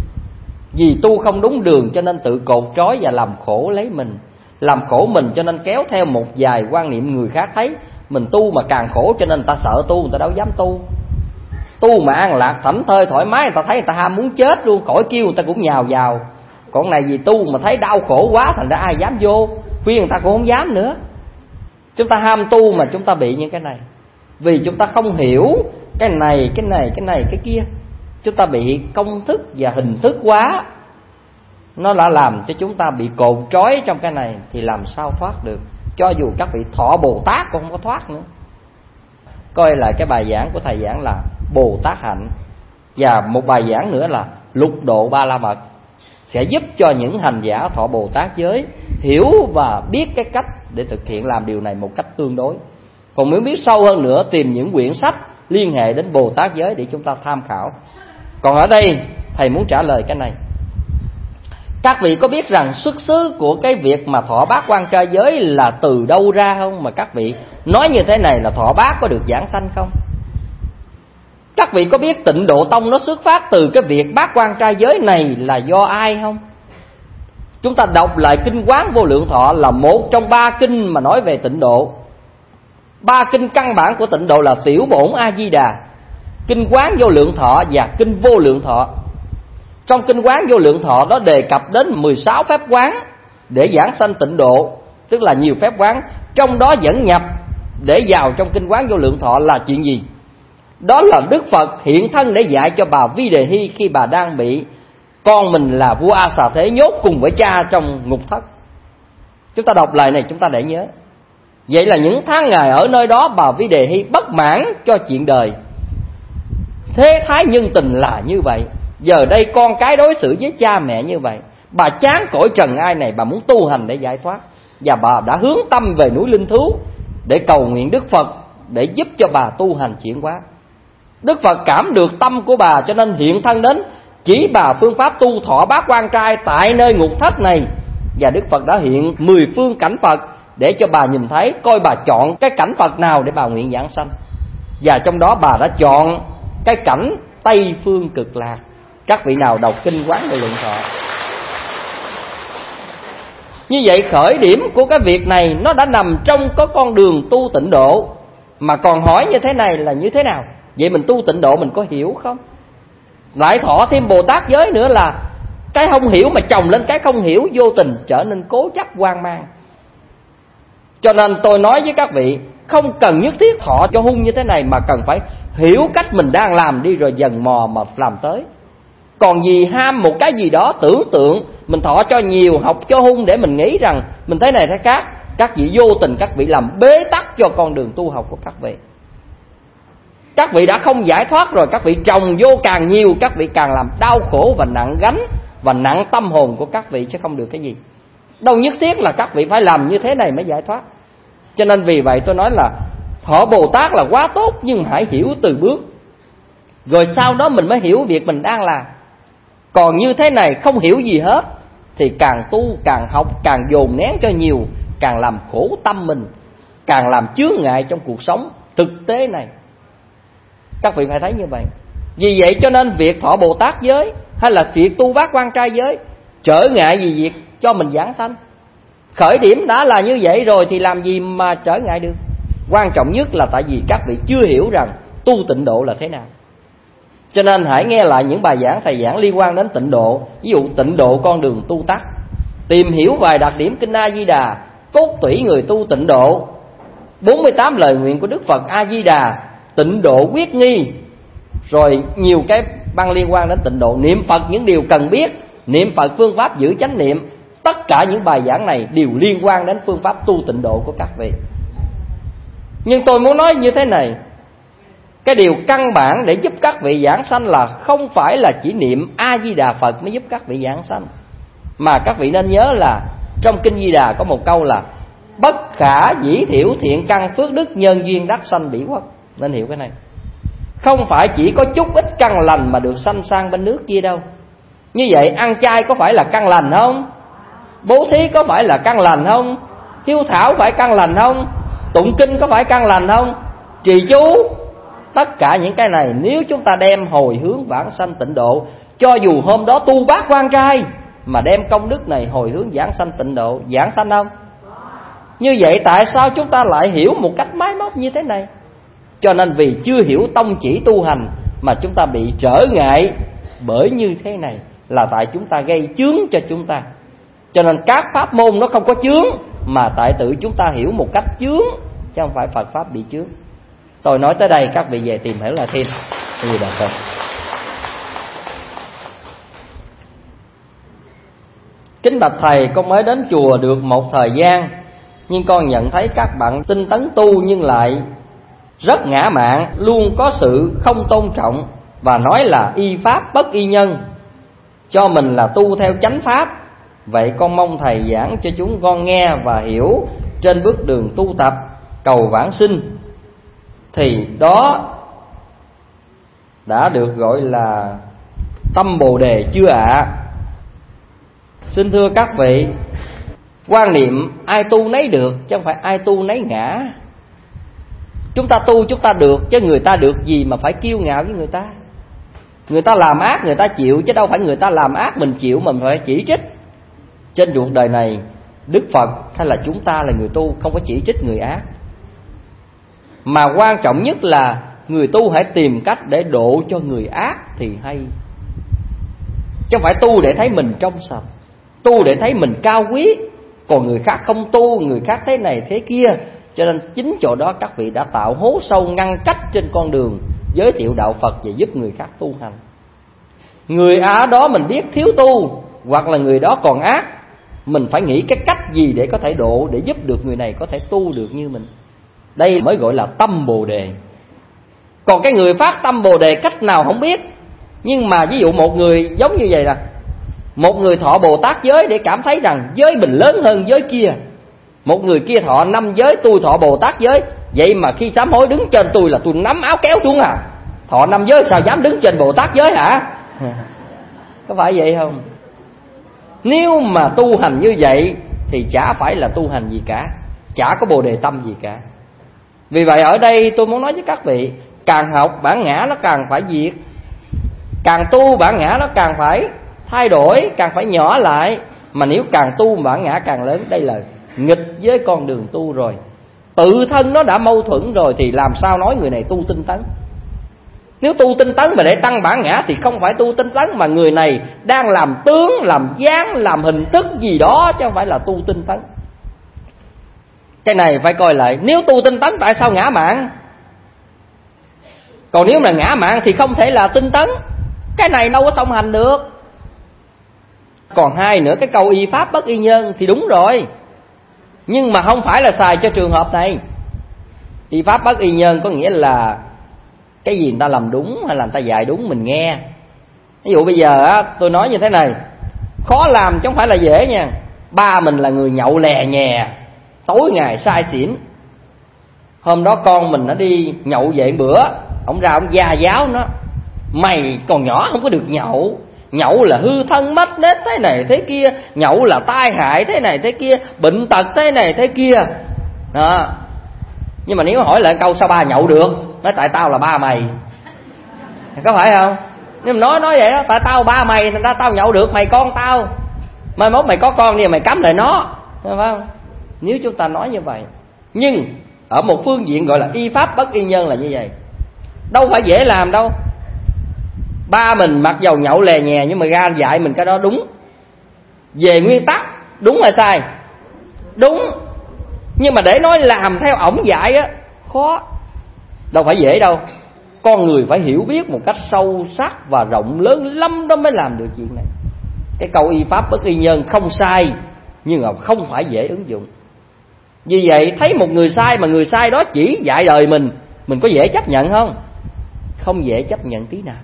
Vì tu không đúng đường cho nên tự cột trói và làm khổ lấy mình. Làm khổ mình cho nên kéo theo một vài quan niệm người khác thấy mình tu mà càng khổ cho nên người ta sợ tu, người ta đâu dám tu. Tu mà an lạc thảnh thơi thoải mái, người ta thấy người ta ham muốn chết luôn, khỏi kêu người ta cũng nhào vào. Còn này vì tu mà thấy đau khổ quá thành ra ai dám vô, khuyên người ta cũng không dám nữa. Chúng ta ham tu mà chúng ta bị những cái này. Vì chúng ta không hiểu cái này, cái này, cái này, cái kia. Chúng ta bị công thức và hình thức quá, nó đã làm cho chúng ta bị cột trói trong cái này. Thì làm sao thoát được. Cho dù các vị thọ Bồ Tát cũng không có thoát nữa. Coi lại cái bài giảng của thầy giảng là Bồ Tát hạnh, và một bài giảng nữa là lục độ ba la mật, sẽ giúp cho những hành giả thọ Bồ Tát giới hiểu và biết cái cách để thực hiện làm điều này một cách tương đối. Còn muốn biết sâu hơn nữa, tìm những quyển sách liên hệ đến Bồ Tát giới để chúng ta tham khảo. Còn ở đây thầy muốn trả lời cái này. Các vị có biết rằng xuất xứ của cái việc mà thọ bát quan trai giới là từ đâu ra không? Mà các vị nói như thế này là thọ bát có được giảng sanh không? Các vị có biết Tịnh Độ Tông nó xuất phát từ cái việc bát quan trai giới này là do ai không? Chúng ta đọc lại Kinh Quán Vô Lượng Thọ là một trong ba kinh mà nói về tịnh độ. Ba kinh căn bản của tịnh độ là Tiểu Bổn A Di Đà, Kinh Quán Vô Lượng Thọ và Kinh Vô Lượng Thọ. Trong Kinh Quán Vô Lượng Thọ đó đề cập đến mười sáu phép quán để giảng sanh tịnh độ, tức là nhiều phép quán. Trong đó dẫn nhập để vào trong Kinh Quán Vô Lượng Thọ là chuyện gì? Đó là Đức Phật hiện thân để dạy cho bà Vi Đề Hy khi bà đang bị con mình là vua A Xà Thế nhốt cùng với cha trong ngục thất. Chúng ta đọc lời này chúng ta để nhớ. Vậy là những tháng ngày ở nơi đó bà Vi Đề Hy bất mãn cho chuyện đời. Thế thái nhân tình là như vậy. Giờ đây con cái đối xử với cha mẹ như vậy, bà chán cõi trần ai này, bà muốn tu hành để giải thoát. Và bà đã hướng tâm về núi Linh Thú để cầu nguyện Đức Phật để giúp cho bà tu hành chuyển hóa. Đức Phật cảm được tâm của bà cho nên hiện thân đến chỉ bà phương pháp tu thọ bát quan trai tại nơi ngục thất này. Và Đức Phật đã hiện mười phương cảnh Phật để cho bà nhìn thấy, coi bà chọn cái cảnh Phật nào để bà nguyện giảng sanh. Và trong đó bà đã chọn cái cảnh Tây Phương Cực Lạc. Các vị nào đọc kinh Quán Đại Lượng Thọ. Như vậy khởi điểm của cái việc này nó đã nằm trong có con đường tu tịnh độ. Mà còn hỏi như thế này là như thế nào? Vậy mình tu tịnh độ mình có hiểu không? Lại thọ thêm Bồ Tát giới nữa là cái không hiểu mà chồng lên cái không hiểu, vô tình trở nên cố chấp hoang mang. Cho nên tôi nói với các vị, không cần nhất thiết thọ cho hung như thế này, mà cần phải hiểu cách mình đang làm đi rồi dần mò mà làm tới. Còn vì ham một cái gì đó tưởng tượng, mình thọ cho nhiều, học cho hung để mình nghĩ rằng mình thế này thế khác. Các vị vô tình các vị làm bế tắc cho con đường tu học của các vị. Các vị đã không giải thoát rồi, các vị trồng vô càng nhiều, các vị càng làm đau khổ và nặng gánh và nặng tâm hồn của các vị, chứ không được cái gì. Đâu nhất thiết là các vị phải làm như thế này mới giải thoát. Cho nên vì vậy tôi nói là thọ Bồ Tát là quá tốt, nhưng hãy hiểu từ bước, rồi sau đó mình mới hiểu việc mình đang làm. Còn như thế này không hiểu gì hết thì càng tu càng học, càng dồn nén cho nhiều, càng làm khổ tâm mình, càng làm chướng ngại trong cuộc sống thực tế này. Các vị phải thấy như vậy. Vì vậy cho nên việc thọ Bồ Tát giới hay là việc tu bát quan trai giới trở ngại gì việc cho mình giảng sanh. Khởi điểm đã là như vậy rồi thì làm gì mà trở ngại được. Quan trọng nhất là tại vì các vị chưa hiểu rằng tu tịnh độ là thế nào. Cho nên hãy nghe lại những bài giảng thầy giảng liên quan đến tịnh độ. Ví dụ tịnh độ con đường tu tắc, tìm hiểu vài đặc điểm kinh A Di Đà, cốt tủy người tu tịnh độ, bốn mươi tám lời nguyện của Đức Phật A Di Đà, tịnh độ quyết nghi, rồi nhiều cái băng liên quan đến tịnh độ, niệm Phật những điều cần biết, niệm Phật phương pháp giữ chánh niệm. Tất cả những bài giảng này đều liên quan đến phương pháp tu tịnh độ của các vị. Nhưng tôi muốn nói như thế này, cái điều căn bản để giúp các vị giảng sanh là không phải là chỉ niệm A Di Đà Phật mới giúp các vị giảng sanh. Mà các vị nên nhớ là trong Kinh Di Đà có một câu là bất khả dĩ thiểu thiện căn phước đức nhân duyên đắc sanh bỉ quốc. Nên hiểu cái này. Không phải chỉ có chút ít căn lành mà được sanh sang bên nước kia đâu. Như vậy ăn chay có phải là căn lành không? Bố thí có phải là căn lành không? Hiếu thảo phải căn lành không? Tụng kinh có phải căn lành không? Trì chú, tất cả những cái này nếu chúng ta đem hồi hướng vãng sanh tịnh độ, cho dù hôm đó tu bát quan trai mà đem công đức này hồi hướng giảng sanh tịnh độ, giảng sanh không? Như vậy tại sao chúng ta lại hiểu một cách máy móc như thế này? Cho nên vì chưa hiểu tông chỉ tu hành mà chúng ta bị trở ngại bởi như thế này, là tại chúng ta gây chướng cho chúng ta. Cho nên các pháp môn nó không có chướng, mà tại tự chúng ta hiểu một cách chướng, chứ không phải Phật pháp bị chướng. Tôi nói tới đây, các vị về tìm hiểu lại thêm. Như đã không? Kính bạch thầy, con mới đến chùa được một thời gian, nhưng con nhận thấy các bạn tinh tấn tu nhưng lại rất ngã mạn, luôn có sự không tôn trọng và nói là y pháp bất y nhân, cho mình là tu theo chánh pháp. Vậy con mong thầy giảng cho chúng con nghe và hiểu trên bước đường tu tập cầu vãng sinh, thì đó đã được gọi là tâm Bồ Đề chưa ạ? À? Xin thưa các vị, quan niệm ai tu nấy được chứ không phải ai tu nấy ngã. Chúng ta tu chúng ta được, chứ người ta được gì mà phải kiêu ngạo với người ta. Người ta làm ác người ta chịu, chứ đâu phải người ta làm ác mình chịu mình phải chỉ trích. Trên cuộc đời này Đức Phật hay là chúng ta là người tu không có chỉ trích người ác, mà quan trọng nhất là người tu hãy tìm cách để độ cho người ác thì hay. Chứ không phải tu để thấy mình trong sạch, tu để thấy mình cao quý, còn người khác không tu, người khác thế này thế kia. Cho nên chính chỗ đó các vị đã tạo hố sâu ngăn cách trên con đường giới thiệu đạo Phật và giúp người khác tu hành. Người á đó mình biết thiếu tu, hoặc là người đó còn ác, Mình phải nghĩ cái cách gì để có thể độ, để giúp được người này có thể tu được như mình. Đây mới gọi là tâm Bồ Đề. Còn cái người phát tâm Bồ Đề cách nào không biết. Nhưng mà ví dụ một người giống như vậy là một người thọ Bồ Tát giới để cảm thấy rằng giới mình lớn hơn giới kia. Một người kia thọ năm giới, tôi thọ Bồ Tát giới. Vậy mà khi sám hối đứng trên tôi là tôi nắm áo kéo xuống à. Thọ năm giới sao dám đứng trên Bồ Tát giới hả? Có phải vậy không? Nếu mà tu hành như vậy thì chả phải là tu hành gì cả, chả có Bồ Đề tâm gì cả. Vì vậy ở đây tôi muốn nói với các vị, càng học bản ngã nó càng phải diệt, càng tu bản ngã nó càng phải thay đổi, càng phải nhỏ lại. Mà nếu càng tu bản ngã càng lớn, đây là nghịch với con đường tu rồi. Tự thân nó đã mâu thuẫn rồi thì làm sao nói người này tu tinh tấn. Nếu tu tinh tấn mà để tăng bản ngã thì không phải tu tinh tấn, mà người này đang làm tướng, làm dáng, làm hình thức gì đó, chứ không phải là tu tinh tấn. Cái này phải coi lại. Nếu tu tinh tấn tại sao ngã mạn? Còn nếu là ngã mạn thì không thể là tinh tấn. Cái này đâu có song hành được. Còn hai nữa, cái câu y pháp bất y nhân thì đúng rồi, nhưng mà không phải là xài cho trường hợp này. Y pháp bất y nhân có nghĩa là cái gì người ta làm đúng hay là người ta dạy đúng mình nghe. Ví dụ bây giờ á, tôi nói như thế này, khó làm chứ không phải là dễ nha. Ba mình là người nhậu lè nhè, tối ngày sai xỉn. Hôm đó con mình nó đi nhậu về bữa, ông ra ông gia giáo nó: mày còn nhỏ không có được nhậu, nhậu là hư thân mất nết thế này thế kia, nhậu là tai hại thế này thế kia, bệnh tật thế này thế kia đó. Nhưng mà nếu hỏi lại câu sao ba nhậu được, nói tại tao là ba mày. Có phải không? Nhưng mà nói nói vậy đó, tại tao ba mày thành ra tao nhậu được, mày con tao, mai mốt mày có con đi mày cấm lại nó, phải không? Nếu chúng ta nói như vậy. Nhưng ở một phương diện gọi là y pháp bất y nhân là như vậy, đâu phải dễ làm đâu. Ba mình mặc dầu nhậu lè nhè nhưng mà ra dạy mình cái đó đúng. Về nguyên tắc đúng hay sai? Đúng. Nhưng mà để nói làm theo ổng dạy á, khó. Đâu phải dễ đâu. Con người phải hiểu biết một cách sâu sắc và rộng lớn lắm đó mới làm được chuyện này. Cái câu y pháp bất y nhân không sai, nhưng mà không phải dễ ứng dụng. Vì vậy thấy một người sai mà người sai đó chỉ dạy đời mình, mình có dễ chấp nhận không? Không dễ chấp nhận tí nào.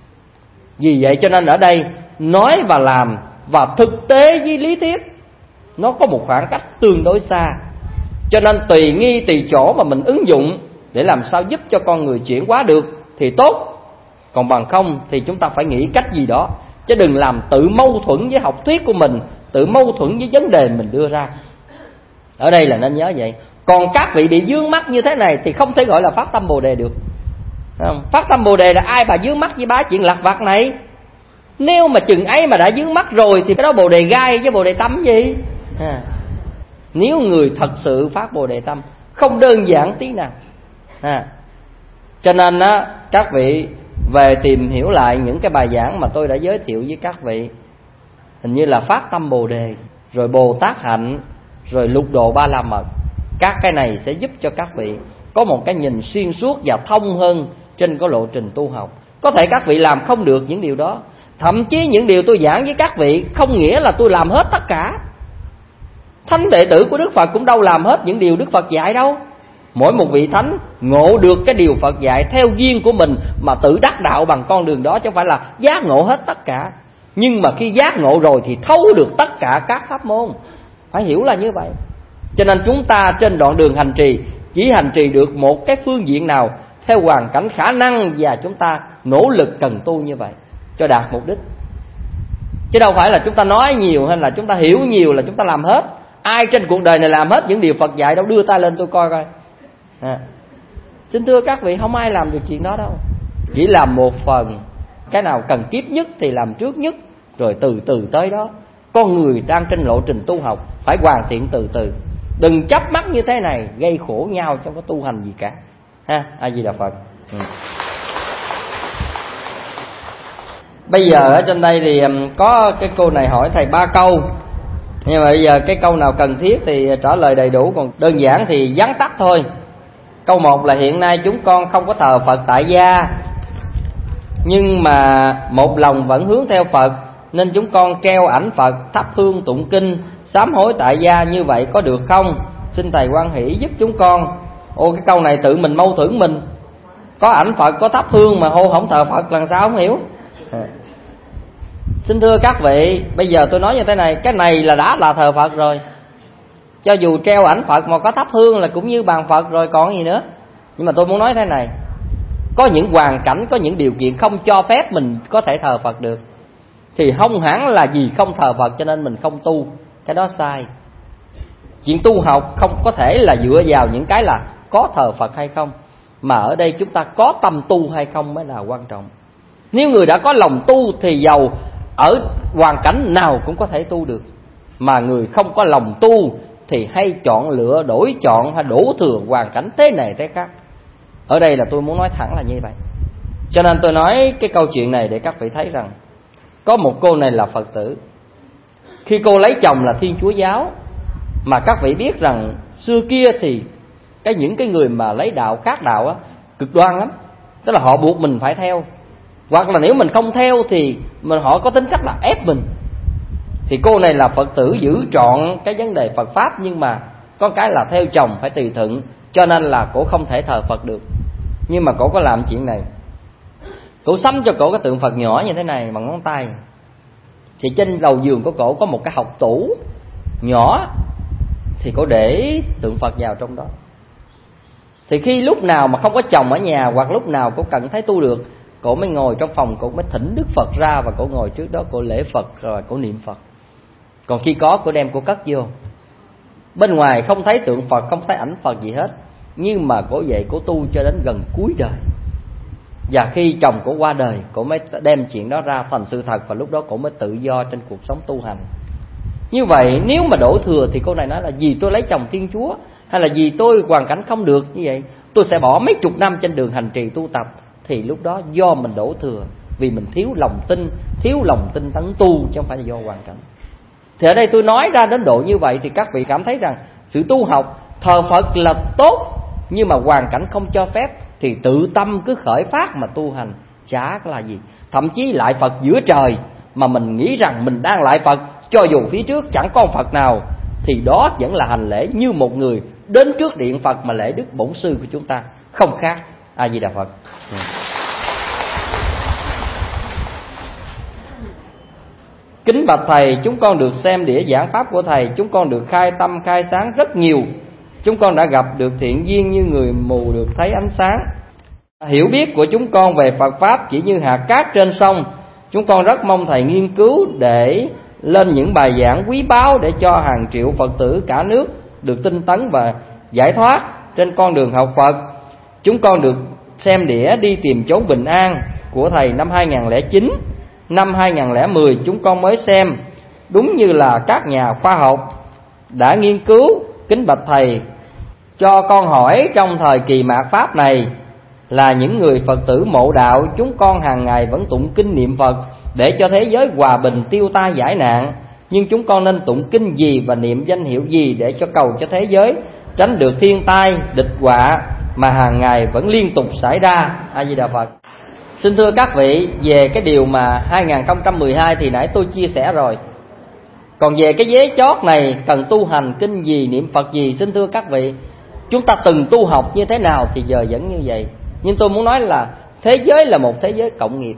Vì vậy cho nên ở đây nói và làm và thực tế với lý thuyết nó có một khoảng cách tương đối xa. Cho nên tùy nghi tùy chỗ mà mình ứng dụng để làm sao giúp cho con người chuyển hóa được thì tốt. Còn bằng không thì chúng ta phải nghĩ cách gì đó, chứ đừng làm tự mâu thuẫn với học thuyết của mình, tự mâu thuẫn với vấn đề mình đưa ra. Ở đây là nên nhớ vậy. Còn các vị bị vướng mắc như thế này thì không thể gọi là phát tâm Bồ Đề được. Phát tâm Bồ Đề là ai mà vướng mắc với bá chuyện lặt vặt này. Nếu mà chừng ấy mà đã vướng mắc rồi thì cái đó Bồ Đề gai với Bồ Đề tâm gì à. Nếu người thật sự phát Bồ Đề tâm không đơn giản tí nào à. Cho nên á, các vị về tìm hiểu lại những cái bài giảng mà tôi đã giới thiệu với các vị. Hình như là phát tâm Bồ Đề, rồi Bồ Tát hạnh, rồi lục độ ba la mật. Các cái này sẽ giúp cho các vị có một cái nhìn xuyên suốt và thông hơn trên cái lộ trình tu học. Có thể các vị làm không được những điều đó. Thậm chí những điều tôi giảng với các vị không nghĩa là tôi làm hết tất cả. Thánh đệ tử của Đức Phật cũng đâu làm hết những điều Đức Phật dạy đâu. Mỗi một vị thánh ngộ được cái điều Phật dạy theo duyên của mình mà tự đắc đạo bằng con đường đó, chứ không phải là giác ngộ hết tất cả. Nhưng mà khi giác ngộ rồi thì thấu được tất cả các pháp môn. Phải hiểu là như vậy. Cho nên chúng ta trên đoạn đường hành trì chỉ hành trì được một cái phương diện nào theo hoàn cảnh khả năng, và chúng ta nỗ lực cần tu như vậy cho đạt mục đích. Chứ đâu phải là chúng ta nói nhiều hay là chúng ta hiểu nhiều là chúng ta làm hết. Ai trên cuộc đời này làm hết những điều Phật dạy đâu, đưa tay lên tôi coi coi à. Xin thưa các vị, không ai làm được chuyện đó đâu. Chỉ làm một phần. Cái nào cần kiếp nhất thì làm trước nhất, rồi từ từ tới đó. Con người đang trên lộ trình tu học phải hoàn thiện từ từ. Đừng chấp mắc như thế này gây khổ nhau trong cái tu hành gì cả ha. A Di Đà Phật. ừ. Bây giờ ở trên đây thì có cái cô này hỏi thầy ba câu, nhưng mà bây giờ cái câu nào cần thiết thì trả lời đầy đủ, còn đơn giản thì vắn tắt thôi. Câu một là hiện nay chúng con không có thờ Phật tại gia, nhưng mà một lòng vẫn hướng theo Phật, nên chúng con treo ảnh Phật, thắp hương tụng kinh, sám hối tại gia như vậy có được không? Xin Thầy hoan hỷ giúp chúng con. Ô, cái câu này tự mình mâu thuẫn mình. Có ảnh Phật, có thắp hương mà hô không thờ Phật làm sao không hiểu. à. Xin thưa các vị, bây giờ tôi nói như thế này, cái này là đã là thờ Phật rồi. Cho dù treo ảnh Phật mà có thắp hương là cũng như bàn Phật rồi còn gì nữa. Nhưng mà tôi muốn nói thế này, có những hoàn cảnh, có những điều kiện không cho phép mình có thể thờ Phật được, thì không hẳn là vì không thờ Phật cho nên mình không tu. Cái đó sai. Chuyện tu học không có thể là dựa vào những cái là có thờ Phật hay không, mà ở đây chúng ta có tâm tu hay không mới là quan trọng. Nếu người đã có lòng tu thì giàu ở hoàn cảnh nào cũng có thể tu được. Mà người không có lòng tu thì hay chọn lựa, đổi chọn hay đổ thừa hoàn cảnh thế này thế khác. Ở đây là tôi muốn nói thẳng là như vậy. Cho nên tôi nói cái câu chuyện này để các vị thấy rằng có một cô này là Phật tử. Khi cô lấy chồng là Thiên Chúa giáo, mà các vị biết rằng xưa kia thì cái những cái người mà lấy đạo khác đạo á, cực đoan lắm. Tức là họ buộc mình phải theo, hoặc là nếu mình không theo thì mình họ có tính cách là ép mình. Thì cô này là Phật tử giữ trọn cái vấn đề Phật Pháp, nhưng mà có cái là theo chồng phải tùy thuận, cho nên là cổ không thể thờ Phật được. Nhưng mà cổ có làm chuyện này, cổ sắm cho cổ cái tượng Phật nhỏ như thế này bằng ngón tay. Thì trên đầu giường của cổ có một cái hộc tủ nhỏ, thì cổ để tượng Phật vào trong đó. Thì khi lúc nào mà không có chồng ở nhà, hoặc lúc nào cổ cần thấy tu được, cổ mới ngồi trong phòng, cổ mới thỉnh Đức Phật ra, và cổ ngồi trước đó cổ lễ Phật rồi cổ niệm Phật. Còn khi có, cổ đem cổ cất vô. Bên ngoài không thấy tượng Phật, không thấy ảnh Phật gì hết, nhưng mà cổ vậy cổ tu cho đến gần cuối đời. Và khi chồng cổ qua đời, cổ mới đem chuyện đó ra thành sự thật, và lúc đó cổ mới tự do trên cuộc sống tu hành. Như vậy nếu mà đổ thừa thì cô này nói là vì tôi lấy chồng Thiên Chúa, hay là vì tôi hoàn cảnh không được như vậy, tôi sẽ bỏ mấy chục năm trên đường hành trì tu tập. Thì lúc đó do mình đổ thừa, vì mình thiếu lòng tin, thiếu lòng tin tấn tu, chứ không phải là do hoàn cảnh. Thì ở đây tôi nói ra đến độ như vậy thì các vị cảm thấy rằng sự tu học, thờ Phật là tốt, nhưng mà hoàn cảnh không cho phép thì tự tâm cứ khởi phát mà tu hành chả là gì. Thậm chí lại Phật giữa trời mà mình nghĩ rằng mình đang lại Phật, cho dù phía trước chẳng có Phật nào, thì đó vẫn là hành lễ như một người đến trước điện Phật mà lễ Đức Bổn Sư của chúng ta, không khác. A Di Đà Phật. Kính bạch Thầy, chúng con được xem đĩa giảng pháp của Thầy, chúng con được khai tâm khai sáng rất nhiều. Chúng con đã gặp được thiện duyên như người mù được thấy ánh sáng. Hiểu biết của chúng con về Phật Pháp chỉ như hạt cát trên sông. Chúng con rất mong Thầy nghiên cứu để lên những bài giảng quý báu để cho hàng triệu Phật tử cả nước được tinh tấn và giải thoát trên con đường học Phật. Chúng con được xem đĩa Đi Tìm Chốn Bình An của Thầy năm hai không không chín. Năm hai không không mười chúng con mới xem. Đúng như là các nhà khoa học đã nghiên cứu. Kính bạch Thầy, cho con hỏi trong thời kỳ mạt Pháp này, là những người Phật tử mộ đạo, chúng con hàng ngày vẫn tụng kinh niệm Phật để cho thế giới hòa bình, tiêu tai giải nạn. Nhưng chúng con nên tụng kinh gì và niệm danh hiệu gì để cho cầu cho thế giới tránh được thiên tai, địch họa mà hàng ngày vẫn liên tục xảy ra? A Di Đà Phật. Xin thưa các vị, về cái điều mà hai không một hai thì nãy tôi chia sẻ rồi. Còn về cái vế chót này cần tu hành kinh gì, niệm Phật gì, xin thưa các vị, chúng ta từng tu học như thế nào thì giờ vẫn như vậy. Nhưng tôi muốn nói là thế giới là một thế giới cộng nghiệp.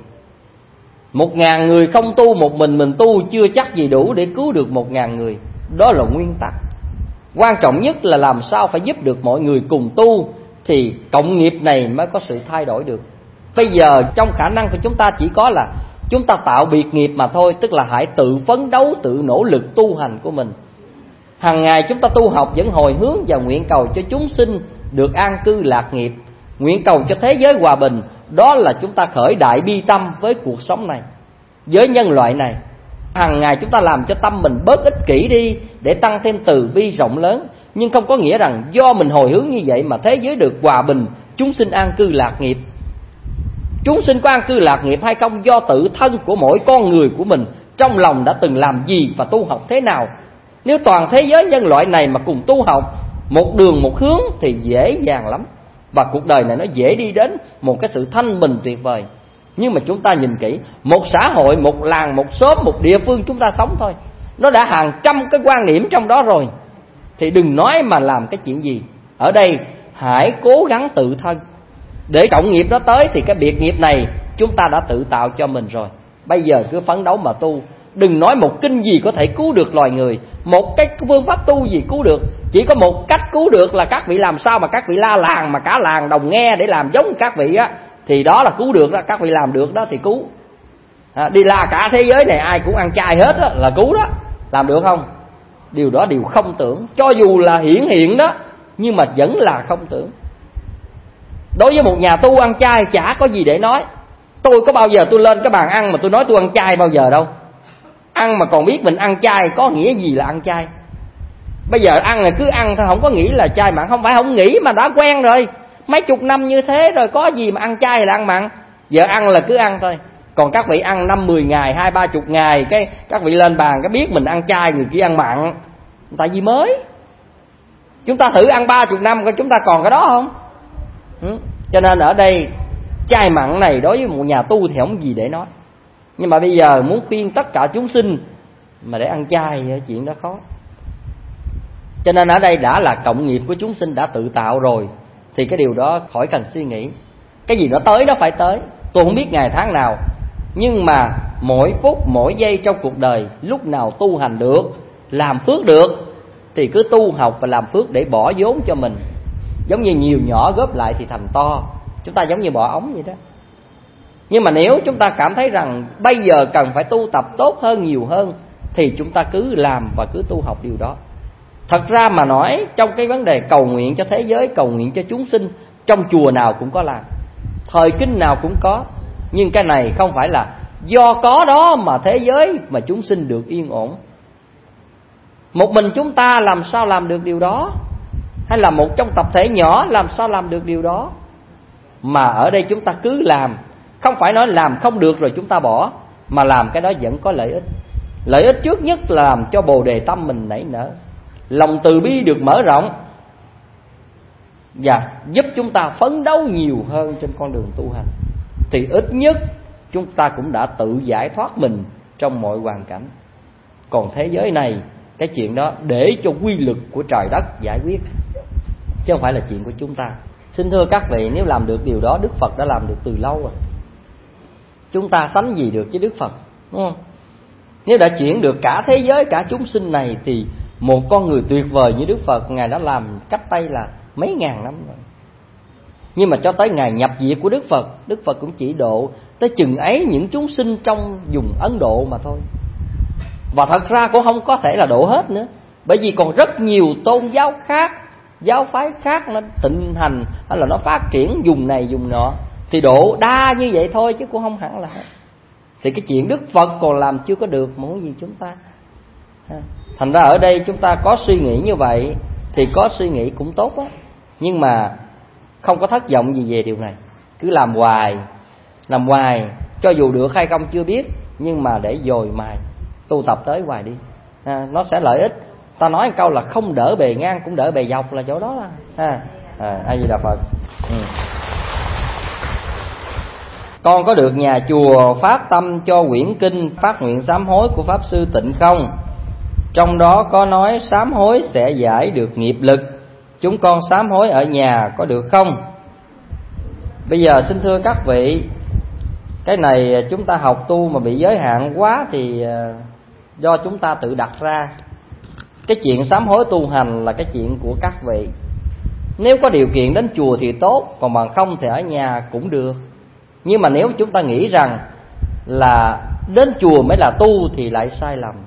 Một ngàn người không tu, một mình mình tu chưa chắc gì đủ để cứu được một ngàn người. Đó là nguyên tắc. Quan trọng nhất là làm sao phải giúp được mọi người cùng tu, thì cộng nghiệp này mới có sự thay đổi được. Bây giờ trong khả năng của chúng ta chỉ có là chúng ta tạo biệt nghiệp mà thôi. Tức là hãy tự phấn đấu, tự nỗ lực tu hành của mình. Hàng ngày chúng ta tu học vẫn hồi hướng và nguyện cầu cho chúng sinh được an cư lạc nghiệp, nguyện cầu cho thế giới hòa bình. Đó là chúng ta khởi đại bi tâm với cuộc sống này, với nhân loại này. Hàng ngày chúng ta làm cho tâm mình bớt ích kỷ đi để tăng thêm từ bi rộng lớn. Nhưng không có nghĩa rằng do mình hồi hướng như vậy mà thế giới được hòa bình, chúng sinh an cư lạc nghiệp. Chúng sinh có an cư lạc nghiệp hay không do tự thân của mỗi con người của mình trong lòng đã từng làm gì và tu học thế nào. Nếu toàn thế giới nhân loại này mà cùng tu học một đường một hướng thì dễ dàng lắm, và cuộc đời này nó dễ đi đến một cái sự thanh bình tuyệt vời. Nhưng mà chúng ta nhìn kỹ, một xã hội, một làng, một xóm, một địa phương chúng ta sống thôi, nó đã hàng trăm cái quan điểm trong đó rồi, thì đừng nói mà làm cái chuyện gì. Ở đây hãy cố gắng tự thân, để cộng nghiệp đó tới thì cái biệt nghiệp này chúng ta đã tự tạo cho mình rồi. Bây giờ cứ phấn đấu mà tu. Đừng nói một kinh gì có thể cứu được loài người, một cái phương pháp tu gì cứu được. Chỉ có một cách cứu được là các vị làm sao mà các vị la làng mà cả làng đồng nghe để làm giống các vị á, thì đó là cứu được đó. Các vị làm được đó thì cứu. À, đi la cả thế giới này ai cũng ăn chay hết đó, là cứu đó. Làm được không? Điều đó điều không tưởng. Cho dù là hiển hiện đó, nhưng mà vẫn là không tưởng. Đối với một nhà tu ăn chay chả có gì để nói. Tôi có bao giờ tôi lên cái bàn ăn mà tôi nói tôi ăn chay bao giờ đâu. Ăn mà còn biết mình ăn chay có nghĩa gì là ăn chay. Bây giờ ăn là cứ ăn thôi, không có nghĩ là chay mặn. Không phải không nghĩ mà đã quen rồi, mấy chục năm như thế rồi, có gì mà ăn chay hay là ăn mặn. Giờ ăn là cứ ăn thôi. Còn các vị ăn năm mười ngày, hai ba chục ngày, cái các vị lên bàn cái biết mình ăn chay, người kia ăn mặn. Tại vì mới. Chúng ta thử ăn ba chục năm coi chúng ta còn cái đó không? Ừ. Cho nên ở đây chay mặn này đối với một nhà tu thì không gì để nói. Nhưng mà bây giờ muốn khuyên tất cả chúng sinh mà để ăn chay, chuyện đó khó. Cho nên ở đây đã là cộng nghiệp của chúng sinh đã tự tạo rồi, thì cái điều đó khỏi cần suy nghĩ. Cái gì nó tới nó phải tới. Tôi không biết ngày tháng nào, nhưng mà mỗi phút mỗi giây trong cuộc đời, lúc nào tu hành được, làm phước được, thì cứ tu học và làm phước để bỏ vốn cho mình. Giống như nhiều nhỏ góp lại thì thành to. Chúng ta giống như bỏ ống vậy đó. Nhưng mà nếu chúng ta cảm thấy rằng bây giờ cần phải tu tập tốt hơn, nhiều hơn, thì chúng ta cứ làm và cứ tu học điều đó. Thật ra mà nói, trong cái vấn đề cầu nguyện cho thế giới, cầu nguyện cho chúng sinh, trong chùa nào cũng có làm, thời kinh nào cũng có. Nhưng cái này không phải là do có đó mà thế giới mà chúng sinh được yên ổn. Một mình chúng ta làm sao làm được điều đó? Hay là một trong tập thể nhỏ làm sao làm được điều đó? Mà ở đây chúng ta cứ làm. Không phải nói làm không được rồi chúng ta bỏ, mà làm cái đó vẫn có lợi ích. Lợi ích trước nhất là làm cho bồ đề tâm mình nảy nở, lòng từ bi được mở rộng, và giúp chúng ta phấn đấu nhiều hơn trên con đường tu hành. Thì ít nhất chúng ta cũng đã tự giải thoát mình trong mọi hoàn cảnh. Còn thế giới này, cái chuyện đó để cho quy luật của trời đất giải quyết, chứ không phải là chuyện của chúng ta. Xin thưa các vị, nếu làm được điều đó, Đức Phật đã làm được từ lâu rồi. Chúng ta sánh gì được với Đức Phật, đúng không? Nếu đã chuyển được cả thế giới, cả chúng sinh này, thì một con người tuyệt vời như Đức Phật, Ngài đã làm cách đây là mấy ngàn năm rồi. Nhưng mà cho tới ngày nhập diệt của Đức Phật, Đức Phật cũng chỉ độ tới chừng ấy những chúng sinh trong vùng Ấn Độ mà thôi. Và thật ra cũng không có thể là độ hết nữa, bởi vì còn rất nhiều tôn giáo khác, giáo phái khác nó thịnh hành, hay là nó phát triển vùng này vùng nọ, thì độ đa như vậy thôi chứ cũng không hẳn là hết. Thì cái chuyện Đức Phật còn làm chưa có được, muốn gì chúng ta. Thành ra ở đây chúng ta có suy nghĩ như vậy thì có suy nghĩ cũng tốt á, nhưng mà không có thất vọng gì về điều này. Cứ làm hoài, làm hoài, cho dù được hay không chưa biết, nhưng mà để dồi mài, tu tập tới hoài đi, à, nó sẽ lợi ích. Ta nói một câu là không đỡ bề ngang cũng đỡ bề dọc, là chỗ đó là ha. À, A Di Đà Phật. Ừ. Con có được nhà chùa phát tâm cho quyển kinh phát nguyện sám hối của Pháp Sư Tịnh không? Trong đó có nói sám hối sẽ giải được nghiệp lực. Chúng con sám hối ở nhà có được không? Bây giờ xin thưa các vị, cái này chúng ta học tu mà bị giới hạn quá thì do chúng ta tự đặt ra. Cái chuyện sám hối tu hành là cái chuyện của các vị. Nếu có điều kiện đến chùa thì tốt, còn bằng không thì ở nhà cũng được. Nhưng mà nếu chúng ta nghĩ rằng là đến chùa mới là tu thì lại sai lầm.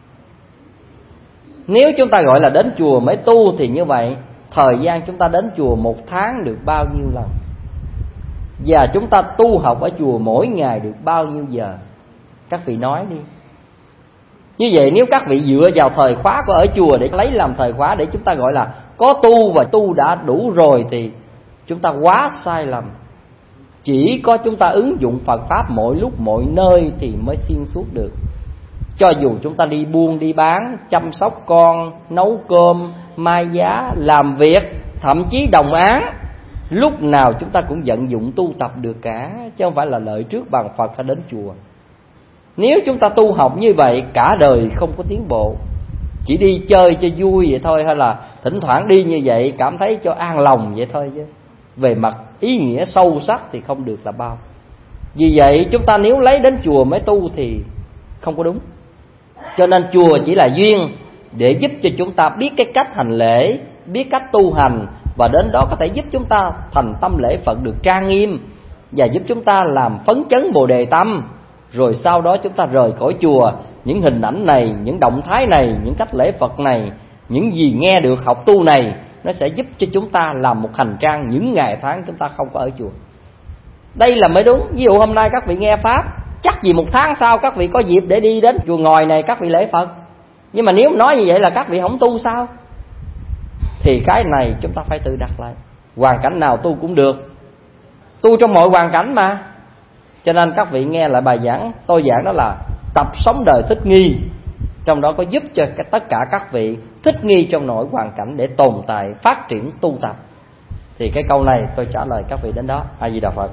Nếu chúng ta gọi là đến chùa mới tu thì như vậy, thời gian chúng ta đến chùa một tháng được bao nhiêu lần, và chúng ta tu học ở chùa mỗi ngày được bao nhiêu giờ? Các vị nói đi. Như vậy nếu các vị dựa vào thời khóa của ở chùa để lấy làm thời khóa để chúng ta gọi là có tu và tu đã đủ rồi, thì chúng ta quá sai lầm. Chỉ có chúng ta ứng dụng Phật Pháp mỗi lúc mọi nơi thì mới xuyên suốt được. Cho dù chúng ta đi buôn đi bán, chăm sóc con, nấu cơm, mai giá, làm việc, thậm chí đồng án, lúc nào chúng ta cũng vận dụng tu tập được cả, chứ không phải là lợi trước bằng Phật hay đến chùa. Nếu chúng ta tu học như vậy cả đời không có tiến bộ, chỉ đi chơi cho vui vậy thôi, hay là thỉnh thoảng đi như vậy cảm thấy cho an lòng vậy thôi, chứ về mặt ý nghĩa sâu sắc thì không được là bao. Vì vậy chúng ta nếu lấy đến chùa mới tu thì không có đúng. Cho nên chùa chỉ là duyên để giúp cho chúng ta biết cái cách hành lễ, biết cách tu hành, và đến đó có thể giúp chúng ta thành tâm lễ Phật được trang nghiêm, và giúp chúng ta làm phấn chấn Bồ Đề tâm. Rồi sau đó chúng ta rời khỏi chùa, những hình ảnh này, những động thái này, những cách lễ Phật này, những gì nghe được học tu này, nó sẽ giúp cho chúng ta làm một hành trang những ngày tháng chúng ta không có ở chùa. Đây là mới đúng. Ví dụ hôm nay các vị nghe Pháp, chắc gì một tháng sau các vị có dịp để đi đến chùa ngồi này các vị lễ Phật. Nhưng mà nếu nói như vậy là các vị không tu sao? Thì cái này chúng ta phải tự đặt lại. Hoàn cảnh nào tu cũng được, tu trong mọi hoàn cảnh mà. Cho nên các vị nghe lại bài giảng tôi giảng đó là tập sống đời thích nghi, trong đó có giúp cho tất cả các vị thích nghi trong mọi hoàn cảnh để tồn tại, phát triển tu tập. Thì cái câu này tôi trả lời các vị đến đó. A Di Đà Phật.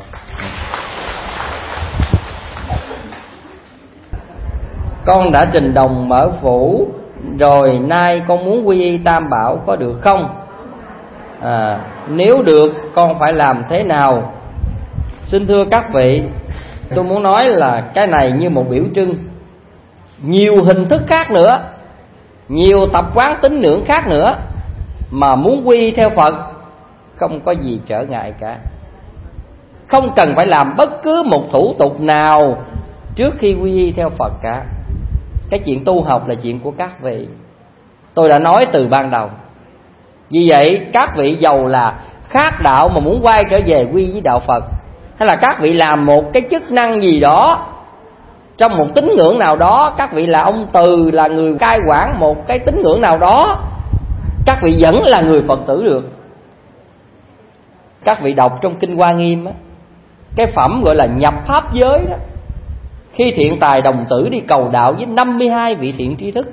Con đã trình đồng mở phủ rồi, nay con muốn quy y Tam Bảo có được không? À, nếu được con phải làm thế nào? Xin thưa các vị, tôi muốn nói là cái này như một biểu trưng. Nhiều hình thức khác nữa, nhiều tập quán tín ngưỡng khác nữa, mà muốn quy y theo Phật không có gì trở ngại cả. Không cần phải làm bất cứ một thủ tục nào trước khi quy y theo Phật cả. Cái chuyện tu học là chuyện của các vị, tôi đã nói từ ban đầu. Vì vậy các vị giàu là khác đạo mà muốn quay trở về quy với đạo Phật, hay là các vị làm một cái chức năng gì đó trong một tín ngưỡng nào đó, các vị là ông Từ, là người cai quản một cái tín ngưỡng nào đó, các vị vẫn là người Phật tử được. Các vị đọc trong Kinh Hoa Nghiêm á, cái phẩm gọi là nhập pháp giới đó, khi thiện tài đồng tử đi cầu đạo với năm mươi hai vị thiện tri thức,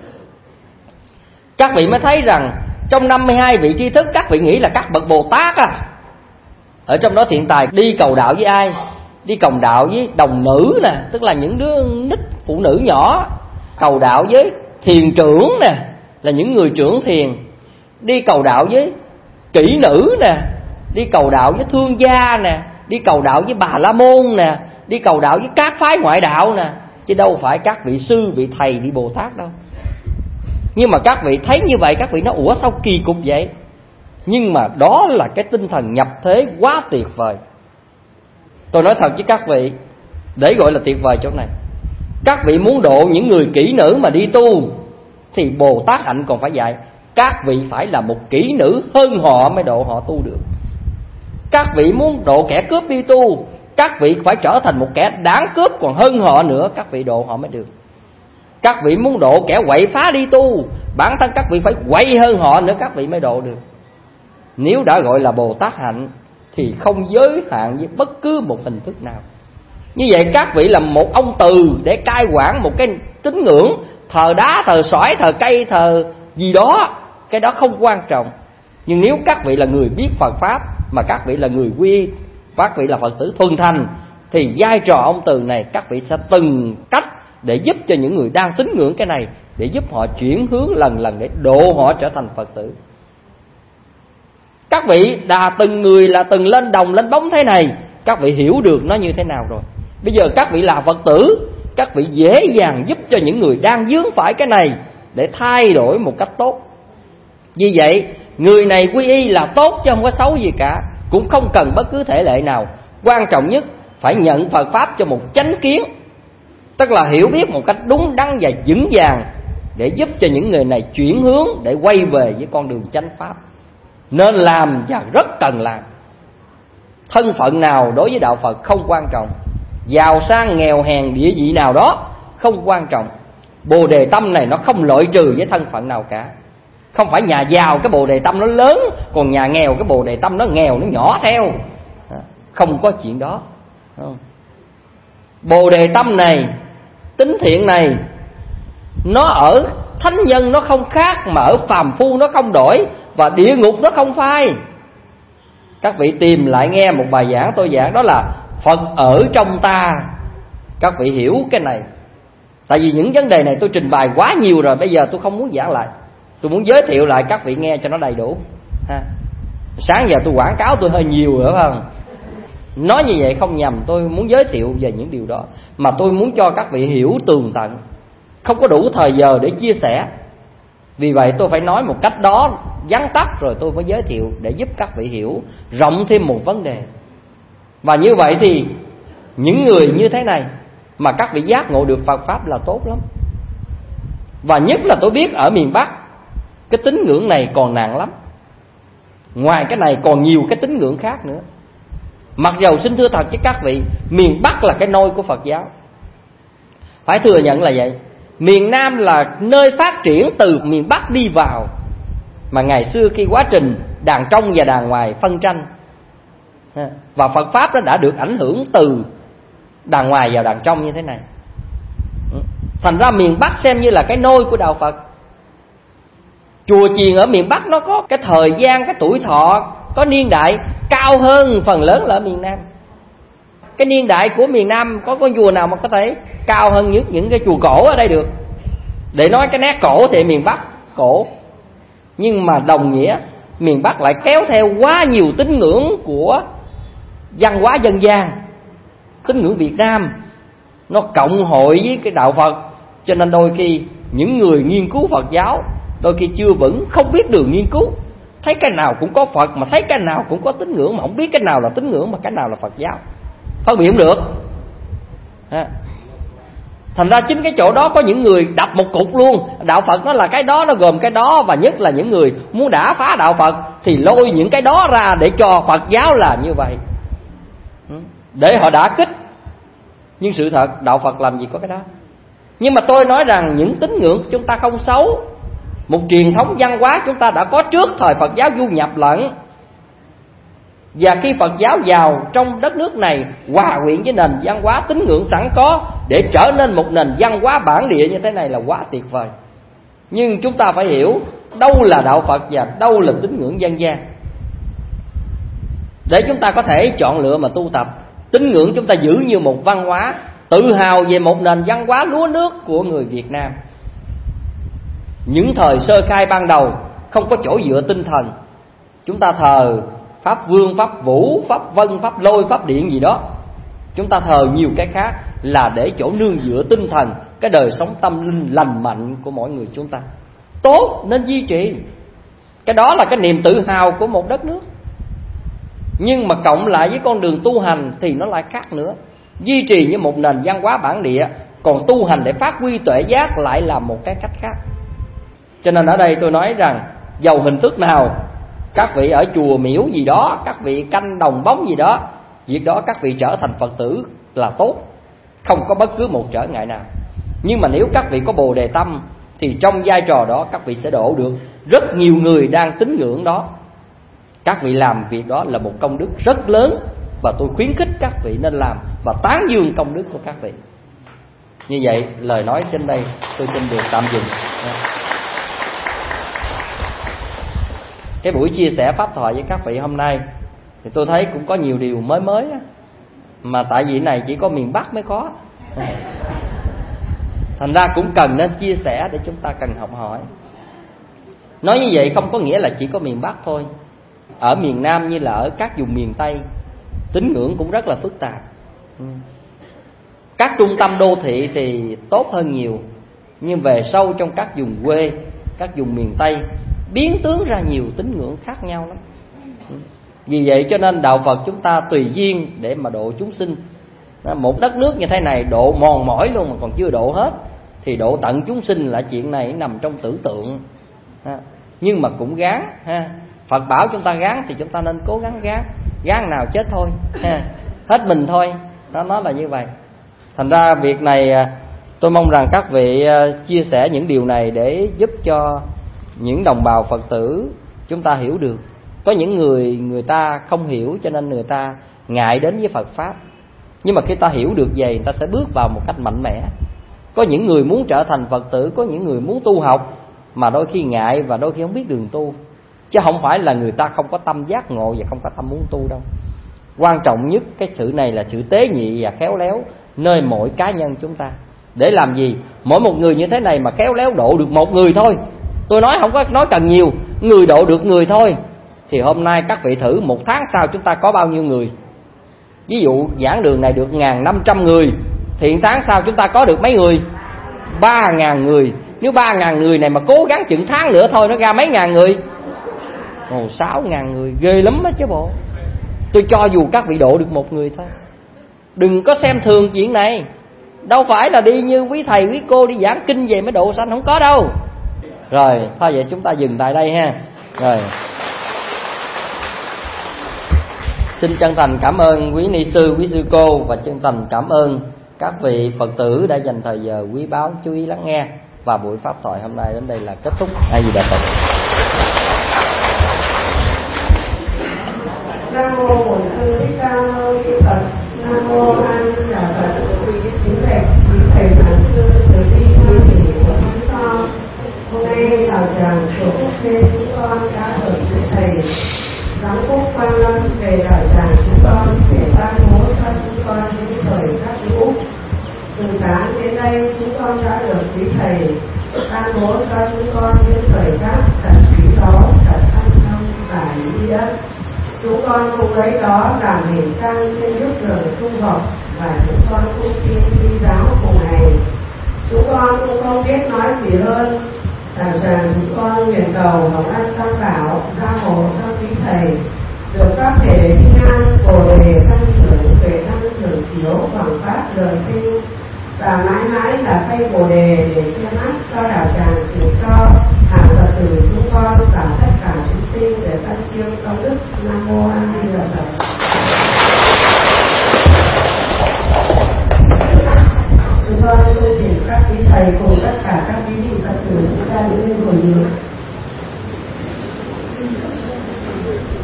các vị mới thấy rằng trong năm mươi hai vị tri thức, các vị nghĩ là các bậc Bồ Tát à. Ở trong đó thiện tài đi cầu đạo với ai? Đi cầu đạo với đồng nữ nè, tức là những đứa nít phụ nữ nhỏ. Cầu đạo với thiền trưởng nè, là những người trưởng thiền. Đi cầu đạo với kỹ nữ nè, đi cầu đạo với thương gia nè, đi cầu đạo với Bà La Môn nè, đi cầu đạo với các phái ngoại đạo nè, chứ đâu phải các vị sư, vị thầy, vị Bồ Tát đâu. Nhưng mà các vị thấy như vậy, các vị nói ủa sao kỳ cục vậy? Nhưng mà đó là cái tinh thần nhập thế quá tuyệt vời. Tôi nói thật với các vị, để gọi là tuyệt vời chỗ này, các vị muốn độ những người kỹ nữ mà đi tu thì Bồ Tát hạnh còn phải dạy các vị phải là một kỹ nữ hơn họ mới độ họ tu được. Các vị muốn độ kẻ cướp đi tu, các vị phải trở thành một kẻ đáng cướp còn hơn họ nữa, các vị độ họ mới được. Các vị muốn độ kẻ quậy phá đi tu, bản thân các vị phải quậy hơn họ nữa, các vị mới độ được. Nếu đã gọi là Bồ Tát hạnh thì không giới hạn với bất cứ một hình thức nào. Như vậy các vị là một ông Từ để cai quản một cái tín ngưỡng, thờ đá, thờ sỏi, thờ cây, thờ gì đó, cái đó không quan trọng. Nhưng nếu các vị là người biết Phật Pháp, mà các vị là người quy, các vị là Phật tử thuần thành, thì vai trò ông Từ này các vị sẽ từng cách để giúp cho những người đang tín ngưỡng cái này, để giúp họ chuyển hướng lần lần để độ họ trở thành Phật tử. Các vị đã từng người là từng lên đồng lên bóng thế này, các vị hiểu được nó như thế nào rồi. Bây giờ các vị là Phật tử, các vị dễ dàng giúp cho những người đang vướng phải cái này để thay đổi một cách tốt. Vì vậy người này quy y là tốt chứ không có xấu gì cả, cũng không cần bất cứ thể lệ nào. Quan trọng nhất phải nhận Phật Pháp cho một chánh kiến, tức là hiểu biết một cách đúng đắn và vững vàng, để giúp cho những người này chuyển hướng để quay về với con đường chánh Pháp. Nên làm và rất cần làm. Thân phận nào đối với đạo Phật không quan trọng, giàu sang nghèo hèn địa vị nào đó không quan trọng. Bồ đề tâm này nó không loại trừ với thân phận nào cả. Không phải nhà giàu cái bồ đề tâm nó lớn, còn nhà nghèo cái bồ đề tâm nó nghèo, nó nhỏ theo. Không có chuyện đó. Bồ đề tâm này, tính thiện này, nó ở thánh nhân nó không khác, mà ở phàm phu nó không đổi, và địa ngục nó không phai. Các vị tìm lại nghe một bài giảng tôi giảng, đó là Phật ở trong ta. Các vị hiểu cái này, Tại vì những vấn đề này tôi trình bày quá nhiều rồi, bây giờ tôi không muốn giảng lại. Tôi muốn giới thiệu lại các vị nghe cho nó đầy đủ ha. Sáng giờ tôi quảng cáo tôi hơi nhiều nữa phải không? Nói như vậy không nhầm, tôi muốn giới thiệu về những điều đó, mà tôi muốn cho các vị hiểu tường tận. Không có đủ thời giờ để chia sẻ, vì vậy tôi phải nói một cách đó vắn tắt rồi tôi mới giới thiệu, để giúp các vị hiểu rộng thêm một vấn đề. Và như vậy thì những người như thế này mà các vị giác ngộ được Phật Pháp là tốt lắm. Và nhất là tôi biết ở miền Bắc cái tín ngưỡng này còn nặng lắm. Ngoài cái này còn nhiều cái tín ngưỡng khác nữa. Mặc dầu xin thưa thật với các vị, miền Bắc là cái nôi của Phật giáo, phải thừa nhận là vậy. Miền Nam là nơi phát triển từ miền Bắc đi vào. Mà ngày xưa khi quá trình đàn trong và đàn ngoài phân tranh, và Phật Pháp nó đã được ảnh hưởng từ đàn ngoài vào đàn trong như thế này. Thành ra miền Bắc xem như là cái nôi của đạo Phật. Chùa chiền ở miền Bắc nó có cái thời gian, cái tuổi thọ, có niên đại cao hơn phần lớn là ở miền Nam. Cái niên đại của miền Nam có con chùa nào mà có thể cao hơn những, những cái chùa cổ ở đây được. Để nói cái nét cổ thì miền Bắc cổ, nhưng mà đồng nghĩa miền Bắc lại kéo theo quá nhiều tín ngưỡng của văn hóa dân gian, tín ngưỡng Việt Nam nó cộng hội với cái đạo Phật. Cho nên đôi khi những người nghiên cứu Phật giáo đôi khi chưa vững, không biết đường nghiên cứu, thấy cái nào cũng có Phật, mà thấy cái nào cũng có tín ngưỡng, mà không biết cái nào là tín ngưỡng mà cái nào là Phật giáo, phân biệt không được. Thành ra chính cái chỗ đó có những người đập một cục luôn. Đạo Phật nó là cái đó, nó gồm cái đó. Và nhất là những người muốn đả phá đạo Phật thì lôi những cái đó ra để cho Phật giáo là như vậy, để họ đả kích. Nhưng sự thật đạo Phật làm gì có cái đó. Nhưng mà tôi nói rằng những tín ngưỡng của chúng ta không xấu. Một truyền thống văn hóa chúng ta đã có trước thời Phật giáo du nhập lẫn. Và khi Phật giáo vào trong đất nước này, hòa quyện với nền văn hóa tín ngưỡng sẵn có, để trở nên một nền văn hóa bản địa như thế này là quá tuyệt vời. Nhưng chúng ta phải hiểu đâu là đạo Phật và đâu là tín ngưỡng dân gian, để chúng ta có thể chọn lựa mà tu tập. Tín ngưỡng chúng ta giữ như một văn hóa, tự hào về một nền văn hóa lúa nước của người Việt Nam. Những thời sơ khai ban đầu không có chỗ dựa tinh thần, chúng ta thờ Pháp Vương, Pháp Vũ, Pháp Vân, Pháp Lôi, Pháp Điện gì đó. Chúng ta thờ nhiều cái khác là để chỗ nương dựa tinh thần, cái đời sống tâm linh lành mạnh của mỗi người chúng ta. Tốt nên duy trì. Cái đó là cái niềm tự hào của một đất nước. Nhưng mà cộng lại với con đường tu hành thì nó lại khác nữa. Duy trì như một nền văn hóa bản địa, còn tu hành để phát huy tuệ giác lại là một cái cách khác. Cho nên ở đây tôi nói rằng dầu hình thức nào, các vị ở chùa miễu gì đó, các vị canh đồng bóng gì đó, việc đó các vị trở thành Phật tử là tốt, không có bất cứ một trở ngại nào. Nhưng mà nếu các vị có Bồ Đề tâm thì trong vai trò đó các vị sẽ độ được rất nhiều người đang tín ngưỡng đó. Các vị làm việc đó là một công đức rất lớn, và tôi khuyến khích các vị nên làm và tán dương công đức của các vị. Như vậy lời nói trên đây tôi xin được tạm dừng. Cái buổi chia sẻ pháp thoại với các vị hôm nay thì tôi thấy cũng có nhiều điều mới mới á. Mà tại vì này chỉ có miền Bắc mới có, thành ra cũng cần nên chia sẻ để chúng ta cần học hỏi. Nói như vậy không có nghĩa là chỉ có miền Bắc thôi. Ở miền Nam như là ở các vùng miền Tây, tín ngưỡng cũng rất là phức tạp. Các trung tâm đô thị thì tốt hơn nhiều, nhưng về sâu trong các vùng quê, các vùng miền Tây biến tướng ra nhiều tín ngưỡng khác nhau lắm. Vì vậy cho nên đạo Phật chúng ta tùy duyên để mà độ chúng sinh. Một đất nước như thế này độ mòn mỏi luôn mà còn chưa độ hết, thì độ tận chúng sinh là chuyện này nằm trong tưởng tượng. Nhưng mà cũng gán ha. Phật bảo chúng ta gán thì chúng ta nên cố gắng gán. Gán nào chết thôi ha. Hết mình thôi. Đó, nó là như vậy. Thành ra việc này tôi mong rằng các vị chia sẻ những điều này để giúp cho những đồng bào Phật tử chúng ta hiểu được. Có những người người ta không hiểu cho nên người ta ngại đến với Phật Pháp. Nhưng mà khi ta hiểu được vậy, người ta sẽ bước vào một cách mạnh mẽ. Có những người muốn trở thành Phật tử, có những người muốn tu học mà đôi khi ngại và đôi khi không biết đường tu. Chứ không phải là người ta không có tâm giác ngộ và không có tâm muốn tu đâu. Quan trọng nhất cái sự này là sự tế nhị và khéo léo nơi mỗi cá nhân chúng ta. Để làm gì? Mỗi một người như thế này mà khéo léo độ được một người thôi. Tôi nói không có nói cần nhiều, người độ được người thôi. Thì hôm nay các vị thử một tháng sau chúng ta có bao nhiêu người? Ví dụ giảng đường này được một nghìn năm trăm người, thì tháng sau chúng ta có được mấy người? ba nghìn người. Nếu ba nghìn người này mà cố gắng chừng tháng nữa thôi, nó ra mấy ngàn người? Ồ, sáu nghìn người, ghê lắm á chứ bộ. Tôi cho dù các vị độ được một người thôi. Đừng có xem thường chuyện này. Đâu phải là đi như quý thầy quý cô đi giảng kinh về mới độ sanh, không có đâu. Rồi, thôi vậy chúng ta dừng tại đây ha. Rồi, xin chân thành cảm ơn quý ni sư, quý sư cô, và chân thành cảm ơn các vị Phật tử đã dành thời giờ quý báu chú ý lắng nghe. Và buổi pháp thoại hôm nay đến đây là kết thúc. A Di Đà Phật. Nam mô Bổn Sư Thích Ca Mâu Ni Phật. Nam mô A Di Đà Phật. Kính thầy, quý thầy giảng sư, từ bi quan hệ của chúng con. Hôm nay vào tràng chùa Phúc Thế chúng con đã ở với thầy Giám Phúc Quan Lâm về đạo tràng chúng con để ban bố cho chúng con những thời khắc lũ. Từ sáng đến đây chúng con đã được quý thầy ban bố cho chúng con những thời khắc thật quý đó, thật thanh thông và ý nghĩa. Chúng con cũng lấy đó làm hình tăng trên nước đường trung học, và chúng con cũng tin thi giáo cùng ngày. Chúng con cũng không biết nói gì hơn rằng rằng chúng con nguyện cầu Ngọc An Tam Bảo gia hộ cho quý thầy được các thể kinh an bồ đề tăng trưởng về năng trưởng chiếu quảng phát lời kinh, và mãi mãi là cây bồ đề để che mắt cho đạo tràng chỉ cho hàng Phật tử chúng con và tất cả chúng sinh để tăng chiêu công đức. Nam mô A Di Đà Phật. Chúng con tôn thỉnh các quý thầy cùng tất cả các quý vị Phật tử chúng ta đứng lên ngồi nhiều.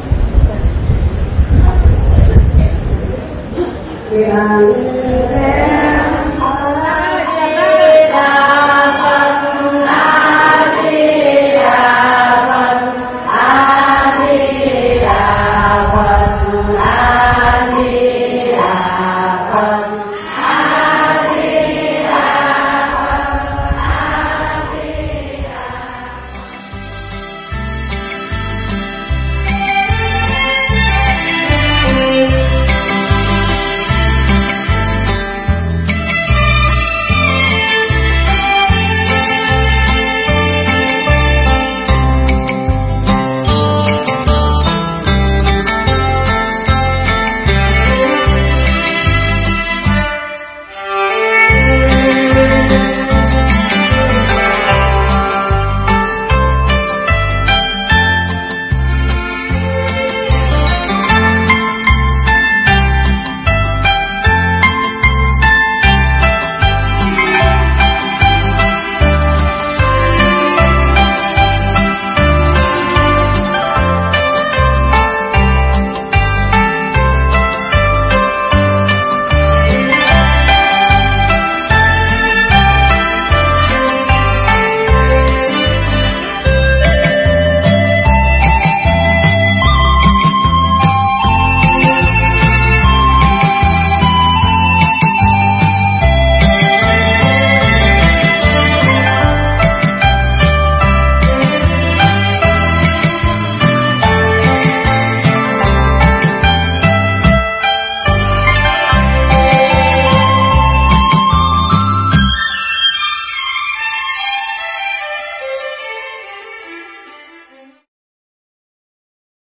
Nguyện thế